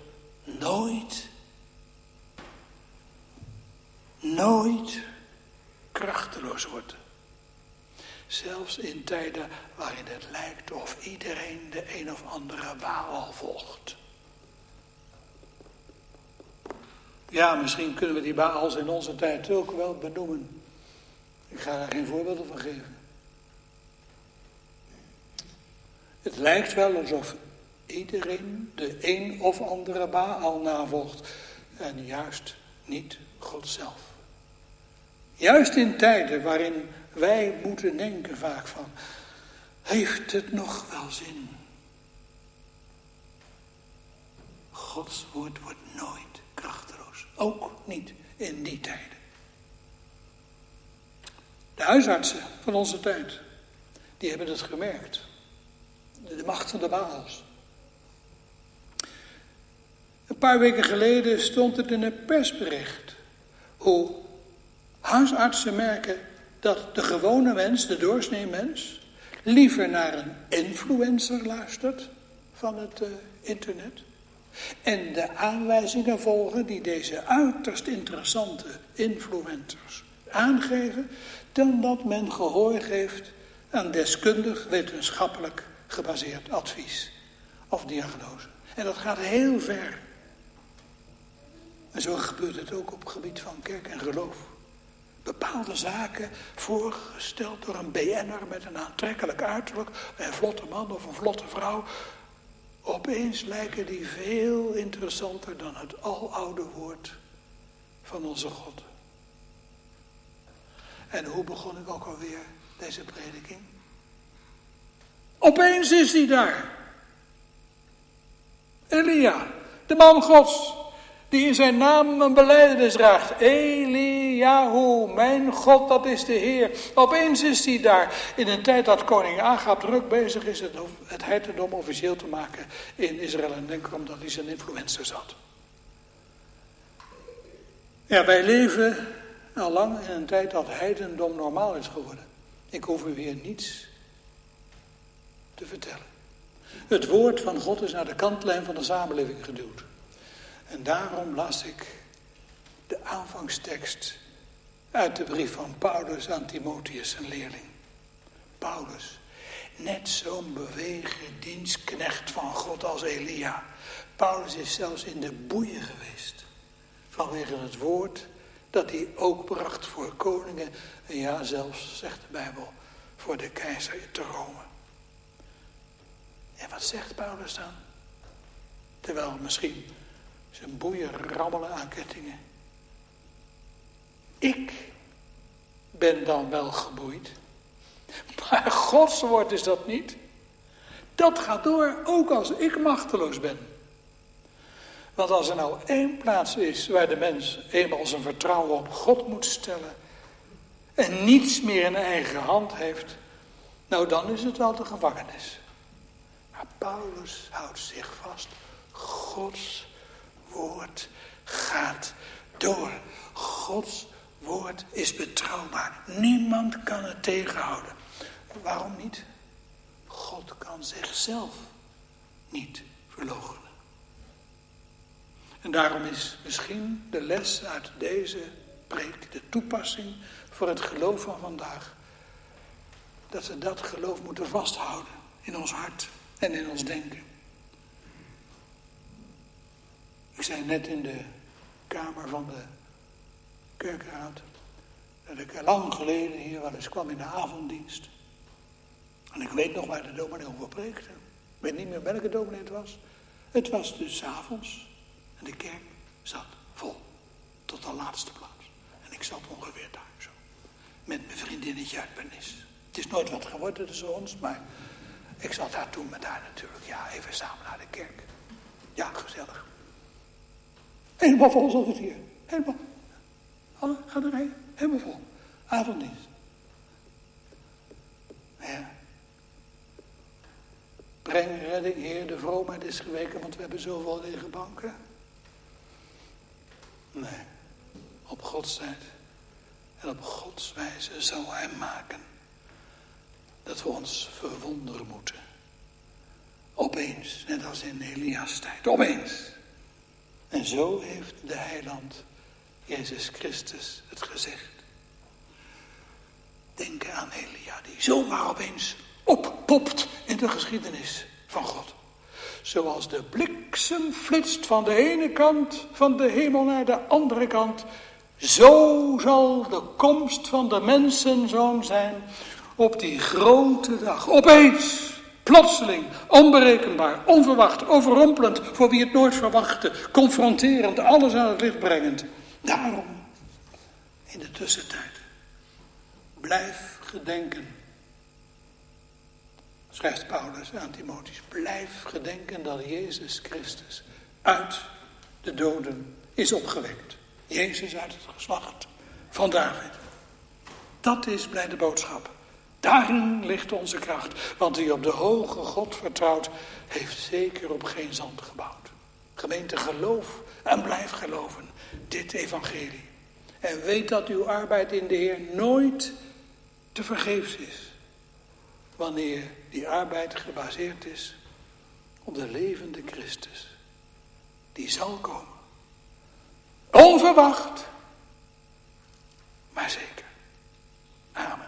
nooit krachteloos wordt. Zelfs in tijden waarin het lijkt of iedereen de een of andere Baal volgt. Ja, misschien kunnen we die Baals in onze tijd ook wel benoemen. Ik ga daar geen voorbeelden van geven. Het lijkt wel alsof iedereen de een of andere Baal navolgt. En juist niet God zelf. Juist in tijden waarin wij moeten denken vaak van, heeft het nog wel zin? Gods woord wordt nooit krachteloos. Ook niet in die tijden. De huisartsen van onze tijd, die hebben het gemerkt. De macht van de Baals. Een paar weken geleden stond het in een persbericht hoe huisartsen merken dat de gewone mens, de doorsnee mens, liever naar een influencer luistert van het internet en de aanwijzingen volgen die deze uiterst interessante influencers aangeven, dan dat men gehoor geeft aan deskundig wetenschappelijk gebaseerd advies of diagnose. En dat gaat heel ver. En zo gebeurt het ook op het gebied van kerk en geloof. Bepaalde zaken voorgesteld door een BN'er met een aantrekkelijk uiterlijk, een vlotte man of een vlotte vrouw. Opeens lijken die veel interessanter dan het aloude woord van onze God. En hoe begon ik ook alweer deze prediking? Opeens is hij daar. Elia, de man Gods, die in zijn naam een belijdenis draagt. Eliahu, mijn God, dat is de Heer. Opeens is hij daar. In een tijd dat koning Agab druk bezig is het heidendom officieel te maken in Israël. En denk erom dat hij zijn influencer zat. Ja, wij leven al lang in een tijd dat heidendom normaal is geworden. Ik hoef u hier niets te vertellen. Het woord van God is naar de kantlijn van de samenleving geduwd. En daarom las ik de aanvangstekst uit de brief van Paulus aan Timotheus, zijn leerling. Paulus, net zo'n bewegen dienstknecht van God als Elia. Paulus is zelfs in de boeien geweest vanwege het woord dat hij ook bracht voor koningen. En ja, zelfs, zegt de Bijbel, voor de keizer te Rome. En wat zegt Paulus dan? Terwijl misschien zijn boeien rammelen aan kettingen. Ik ben dan wel geboeid. Maar Gods woord is dat niet. Dat gaat door, ook als ik machteloos ben. Want als er nou één plaats is waar de mens eenmaal zijn vertrouwen op God moet stellen en niets meer in eigen hand heeft, nou dan is het wel de gevangenis. Maar Paulus houdt zich vast. Gods woord gaat door. Gods woord is betrouwbaar. Niemand kan het tegenhouden. Waarom niet? God kan zichzelf niet verloochenen. En daarom is misschien de les uit deze preek, de toepassing voor het geloof van vandaag, dat we dat geloof moeten vasthouden in ons hart en in ons denken. Ik zei net in de kamer van de kerkraad dat ik lang geleden hier wel eens kwam in de avonddienst. En ik weet nog waar de dominee over preekte. Ik weet niet meer welke dominee het was. Het was dus 's avonds en de kerk zat vol tot de laatste plaats. En ik zat ongeveer daar zo, met mijn vriendinnetje uit Pernis. Het is nooit wat geworden tussen ons, maar ik zat daar toen met haar natuurlijk. Ja, even samen naar de kerk. Ja, gezellig. Helemaal vol zat het hier. Helemaal. Alle gaderijen, helemaal vol. Avonddienst. Ja. Breng redding, Heer, de vroomheid is geweken, want we hebben zoveel lege banken. Nee, op Gods tijd en op Gods wijze zal Hij maken dat we ons verwonderen moeten. Opeens, net als in Elia's tijd, opeens. En zo heeft de heiland, Jezus Christus, het gezegd. Denk aan Elia, die zomaar opeens oppopt in de geschiedenis van God. Zoals de bliksem flitst van de ene kant van de hemel naar de andere kant, zo zal de komst van de mensenzoon zijn op die grote dag. Opeens, plotseling, onberekenbaar, onverwacht, overrompelend, voor wie het nooit verwachtte, confronterend, alles aan het licht brengend. Daarom, in de tussentijd, blijf gedenken. Schrijft Paulus aan Timotheus, blijf gedenken dat Jezus Christus uit de doden is opgewekt. Jezus uit het geslacht van David. Dat is blijde boodschap. Daarin ligt onze kracht. Want wie op de hoge God vertrouwt, heeft zeker op geen zand gebouwd. Gemeente, geloof en blijf geloven. Dit evangelie. En weet dat uw arbeid in de Heer nooit te vergeefs is. Wanneer die arbeid gebaseerd is op de levende Christus. Die zal komen. Onverwacht. Maar zeker. Amen.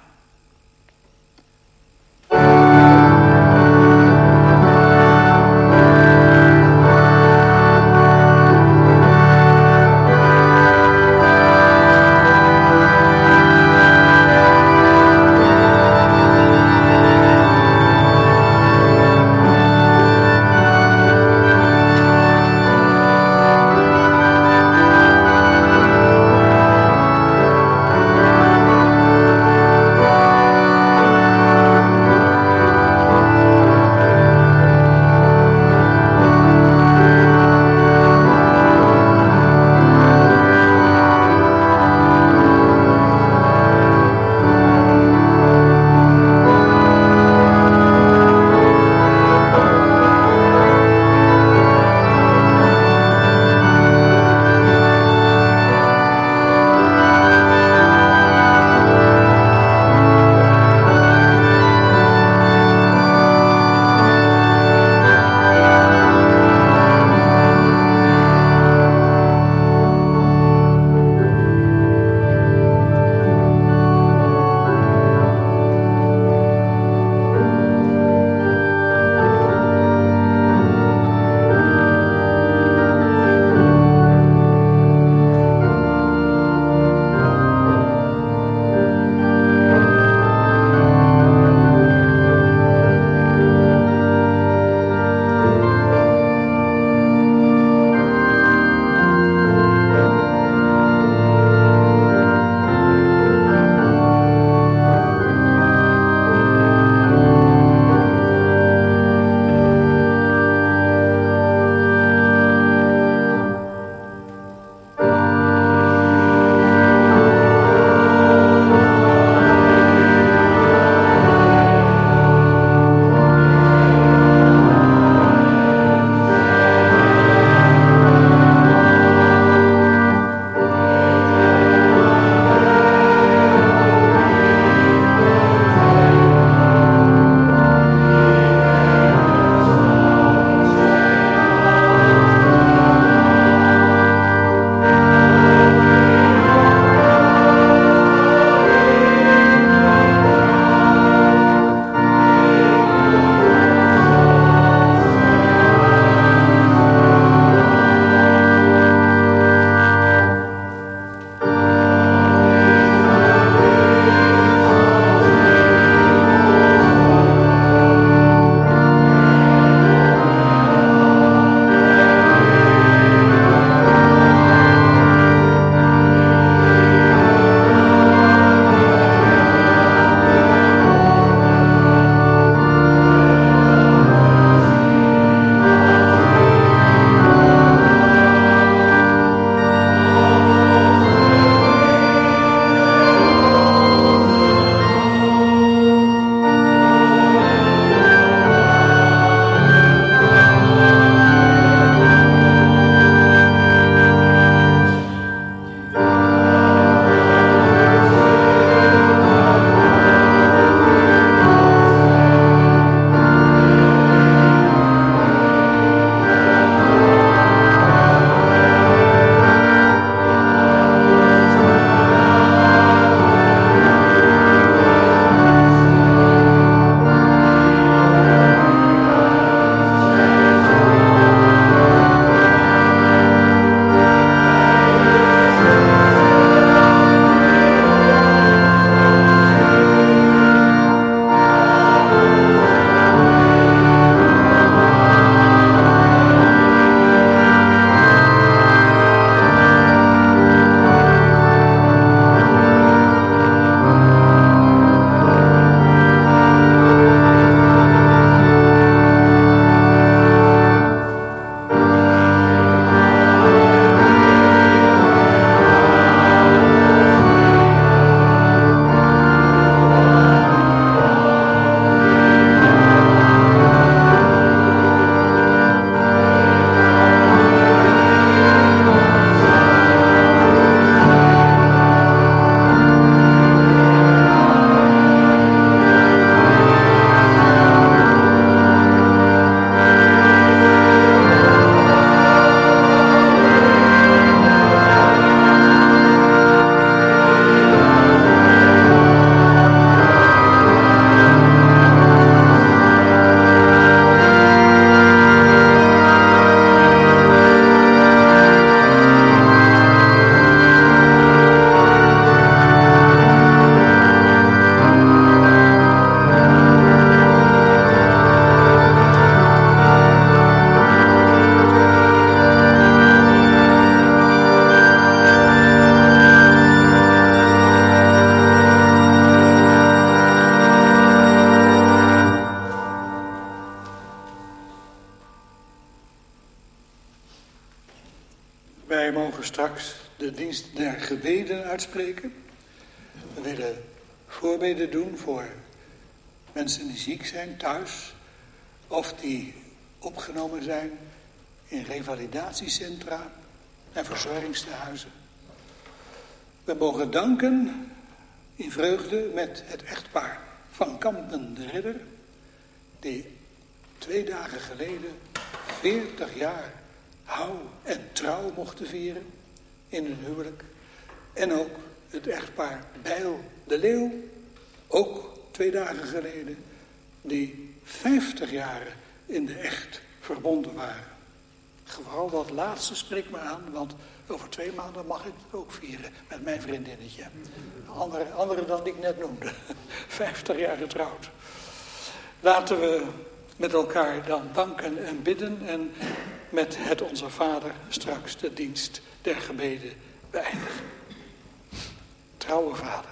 Wij mogen straks de dienst der gebeden uitspreken. We willen voorbeden doen voor mensen die ziek zijn thuis of die opgenomen zijn in revalidatiecentra en verzorgingstehuizen. We mogen danken in vreugde met het echtpaar Van Kampen de Ridder, die 2 dagen geleden 40 jaar hou en trouw mochten vieren in hun huwelijk. En ook het echtpaar Bijl de Leeuw, ook 2 dagen geleden, die 50 jaren in de echt verbonden waren. Vooral dat laatste spreekt me aan, want over 2 maanden mag ik het ook vieren met mijn vriendinnetje. Andere dan die ik net noemde. 50 jaar getrouwd. Laten we met elkaar dan danken en bidden en met het Onze Vader straks de dienst der gebeden beëindigen. Trouwe Vader,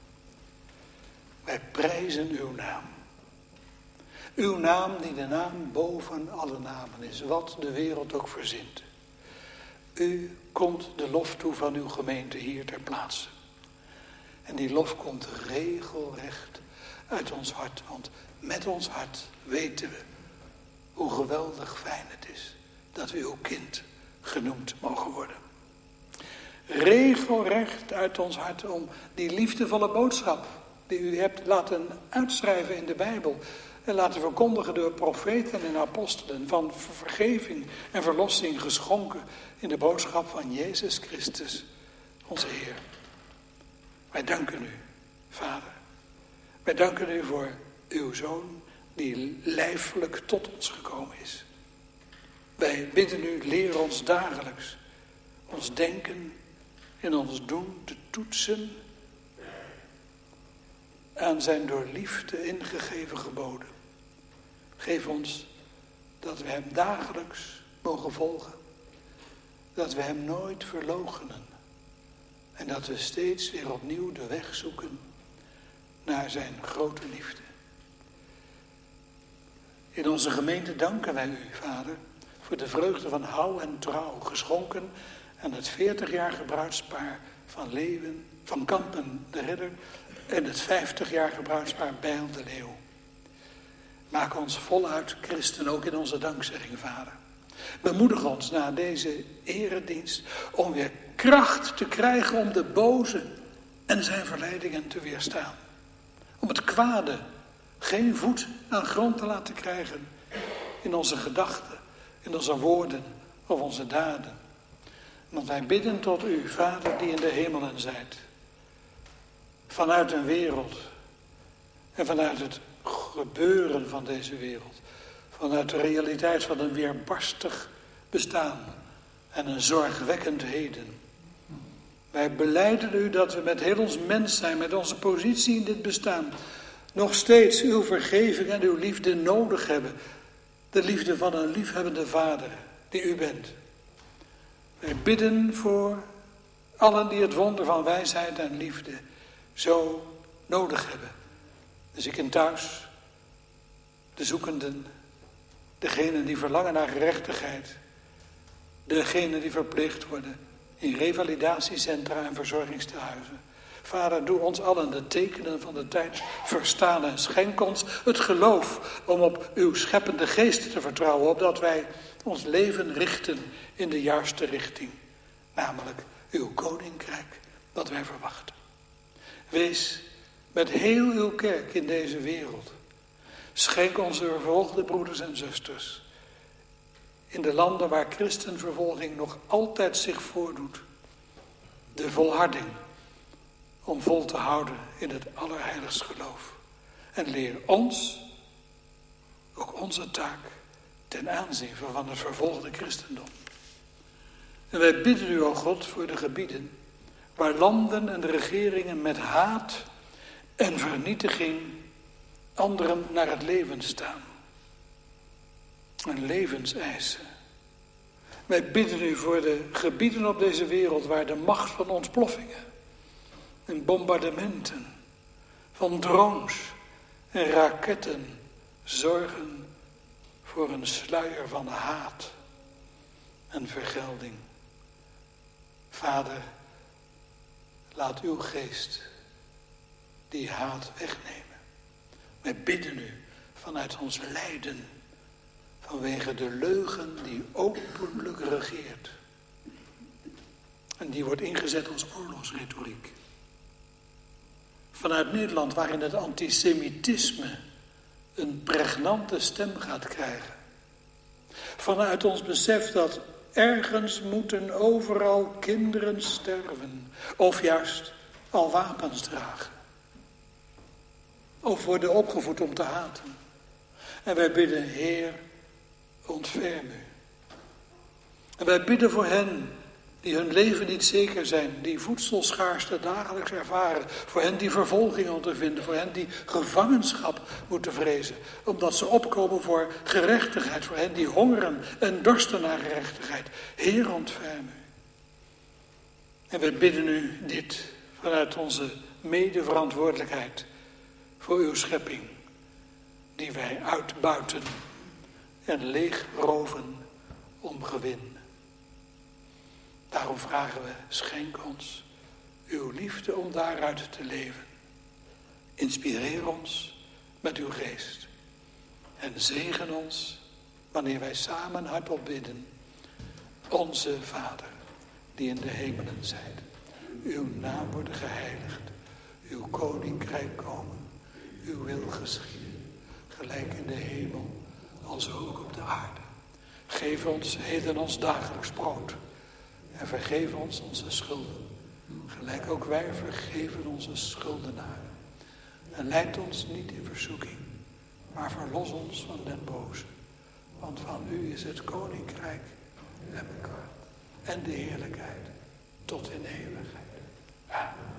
wij prijzen uw naam. Uw naam die de naam boven alle namen is, wat de wereld ook verzint. U komt de lof toe van uw gemeente hier ter plaatse. En die lof komt regelrecht uit ons hart, want met ons hart weten we hoe geweldig fijn het is dat we uw kind genoemd mogen worden. Regelrecht uit ons hart om die liefdevolle boodschap die u hebt laten uitschrijven in de Bijbel en laten verkondigen door profeten en apostelen van vergeving en verlossing geschonken in de boodschap van Jezus Christus, onze Heer. Wij danken u, Vader. Wij danken u voor uw Zoon die lijfelijk tot ons gekomen is. Wij bidden u, leer ons dagelijks ons denken en ons doen te toetsen aan zijn door liefde ingegeven geboden. Geef ons dat we hem dagelijks mogen volgen. Dat we hem nooit verloochenen. En dat we steeds weer opnieuw de weg zoeken naar zijn grote liefde. In onze gemeente danken wij u, Vader, voor de vreugde van hou en trouw, geschonken aan het 40-jarige bruidspaar van Kampen de Ridder en het 50-jarige bruidspaar Bijl de Leeuw. Maak ons voluit christen, ook in onze dankzegging, Vader. Bemoedig ons na deze eredienst om weer kracht te krijgen om de boze en zijn verleidingen te weerstaan. Om het kwade geen voet aan grond te laten krijgen in onze gedachten, in onze woorden of onze daden. Want wij bidden tot u, Vader die in de hemelen zijt. Vanuit een wereld en vanuit het gebeuren van deze wereld. Vanuit de realiteit van een weerbarstig bestaan en een zorgwekkend heden. Wij belijden u dat we met heel ons mens zijn, met onze positie in dit bestaan, nog steeds uw vergeving en uw liefde nodig hebben. De liefde van een liefhebbende Vader die u bent. Wij bidden voor allen die het wonder van wijsheid en liefde zo nodig hebben. De zieken thuis, de zoekenden, degenen die verlangen naar gerechtigheid, degenen die verpleegd worden in revalidatiecentra en verzorgingstehuizen. Vader, doe ons allen de tekenen van de tijd verstaan en schenk ons het geloof om op uw scheppende geest te vertrouwen, opdat wij ons leven richten in de juiste richting, namelijk uw koninkrijk dat wij verwachten. Wees met heel uw kerk in deze wereld. Schenk onze vervolgde broeders en zusters in de landen waar christenvervolging nog altijd zich voordoet de volharding om vol te houden in het allerheiligst geloof. En leer ons, ook onze taak, ten aanzien van het vervolgde christendom. En wij bidden u, o God, voor de gebieden waar landen en de regeringen met haat en vernietiging anderen naar het leven staan. En levenseisen. Wij bidden u voor de gebieden op deze wereld waar de macht van ontploffingen en bombardementen van drones en raketten zorgen voor een sluier van haat en vergelding. Vader, laat uw geest die haat wegnemen. Wij bidden u vanuit ons lijden, vanwege de leugen die openlijk regeert. En die wordt ingezet als oorlogsretoriek. Vanuit Nederland, waarin het antisemitisme een pregnante stem gaat krijgen. Vanuit ons besef dat ergens moeten overal kinderen sterven, of juist al wapens dragen. Of worden opgevoed om te haten. En wij bidden, Heer, ontferm u. En wij bidden voor hen die hun leven niet zeker zijn, die voedselschaarste dagelijks ervaren, voor hen die vervolging ondervinden, voor hen die gevangenschap moeten vrezen, omdat ze opkomen voor gerechtigheid, voor hen die hongeren en dorsten naar gerechtigheid. Heer, ontferm u. En wij bidden u dit vanuit onze medeverantwoordelijkheid voor uw schepping, die wij uitbuiten en leegroven om gewin. Daarom vragen we, schenk ons uw liefde om daaruit te leven. Inspireer ons met uw geest. En zegen ons wanneer wij samen hardop bidden. Onze Vader, die in de hemelen zijt. Uw naam worden geheiligd. Uw koninkrijk komen. Uw wil geschieden. Gelijk in de hemel, als ook op de aarde. Geef ons heden ons dagelijks brood. En vergeef ons onze schulden, gelijk ook wij vergeven onze schuldenaren. En leid ons niet in verzoeking, maar verlos ons van den boze. Want van u is het koninkrijk en de kracht en de heerlijkheid tot in eeuwigheid. Amen.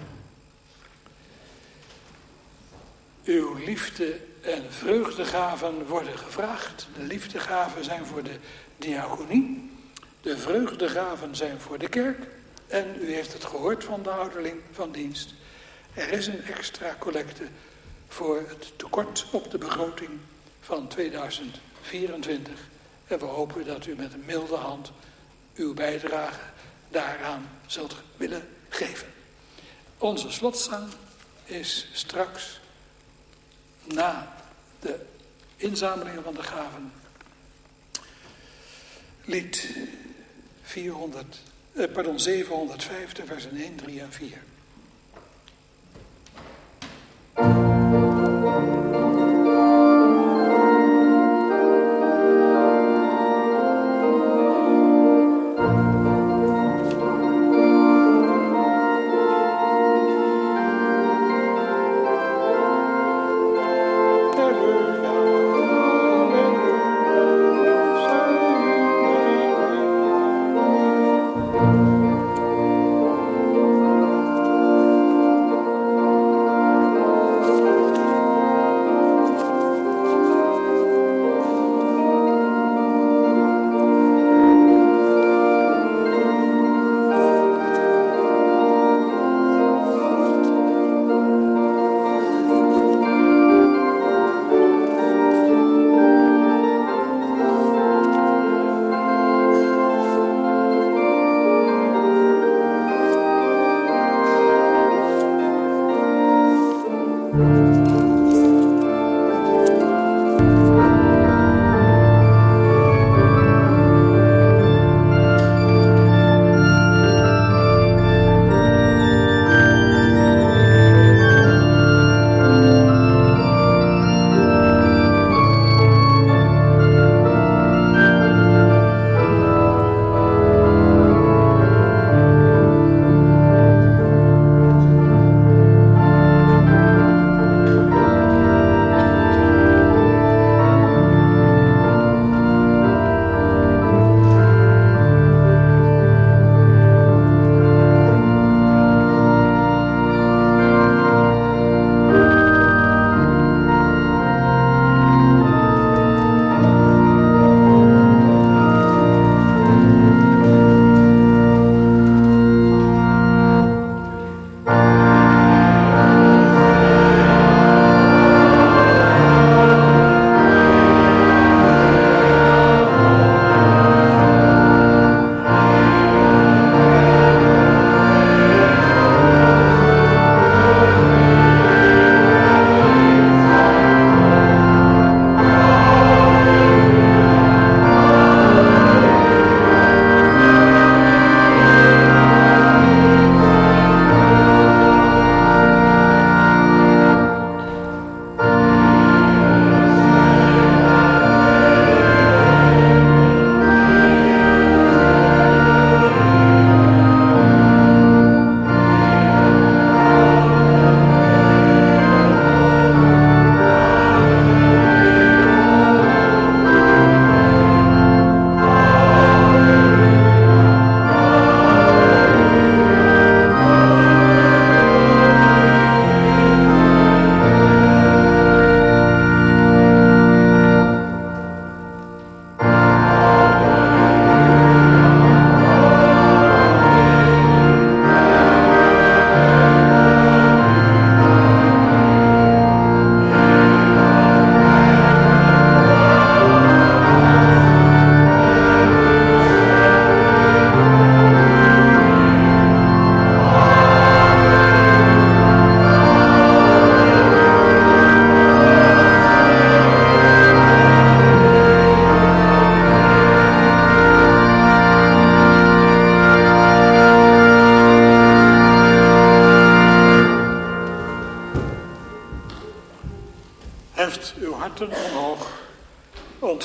Uw liefde en vreugdegaven worden gevraagd. De liefdegaven zijn voor de diaconie. De vreugdegaven zijn voor de kerk. En u heeft het gehoord van de ouderling van dienst. Er is een extra collecte voor het tekort op de begroting van 2024. En we hopen dat u met een milde hand uw bijdrage daaraan zult willen geven. Onze slotzang is straks na de inzamelingen van de gaven lied 750, versen 1, 3 en 4.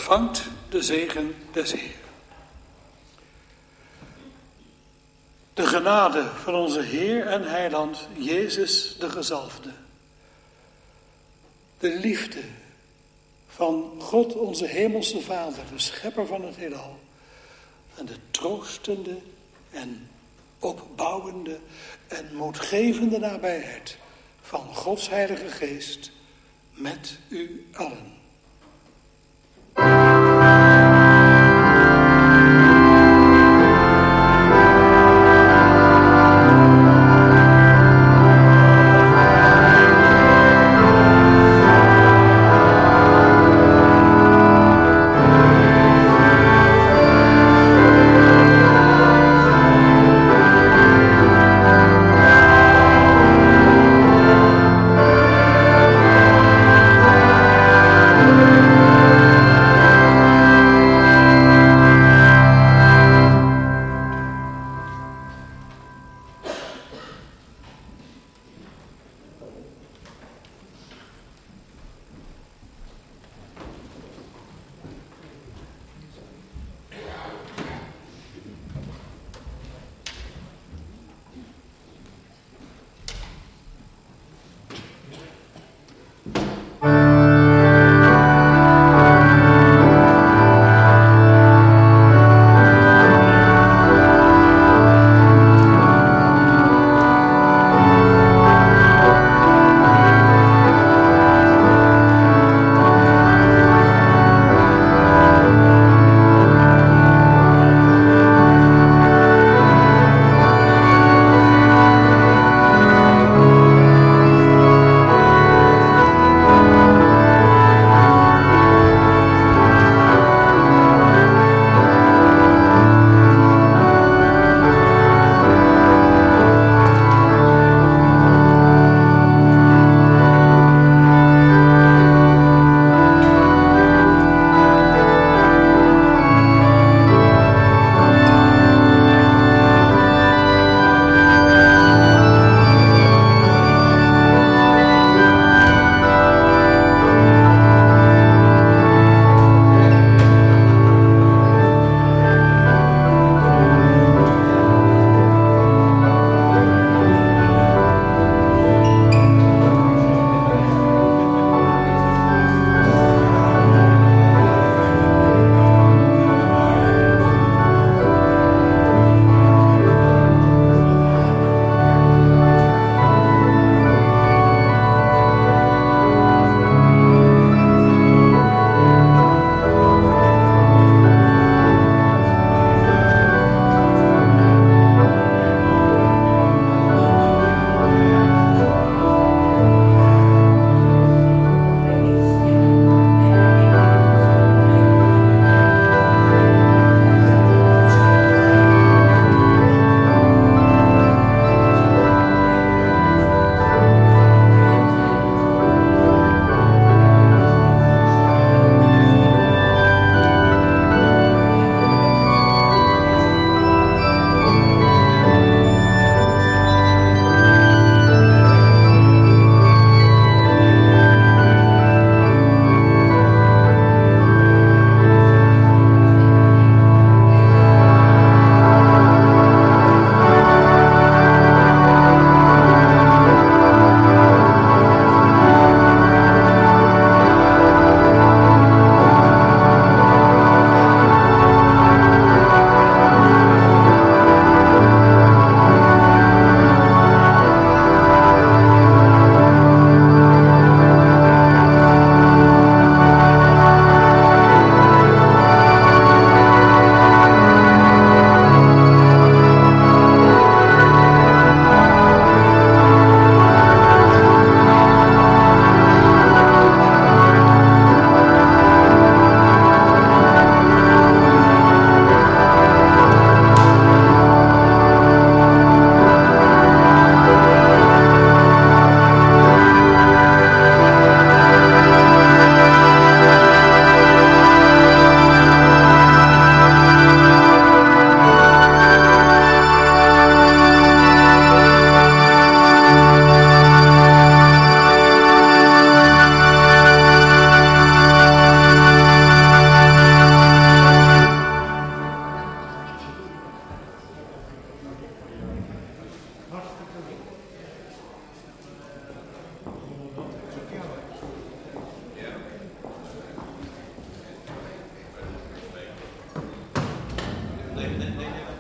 ontvangt de zegen des Heeren. De genade van onze Heer en Heiland, Jezus de gezalfde. De liefde van God onze hemelse Vader, de schepper van het heelal. En de troostende en opbouwende en moedgevende nabijheid van Gods Heilige Geest met u allen. Nee.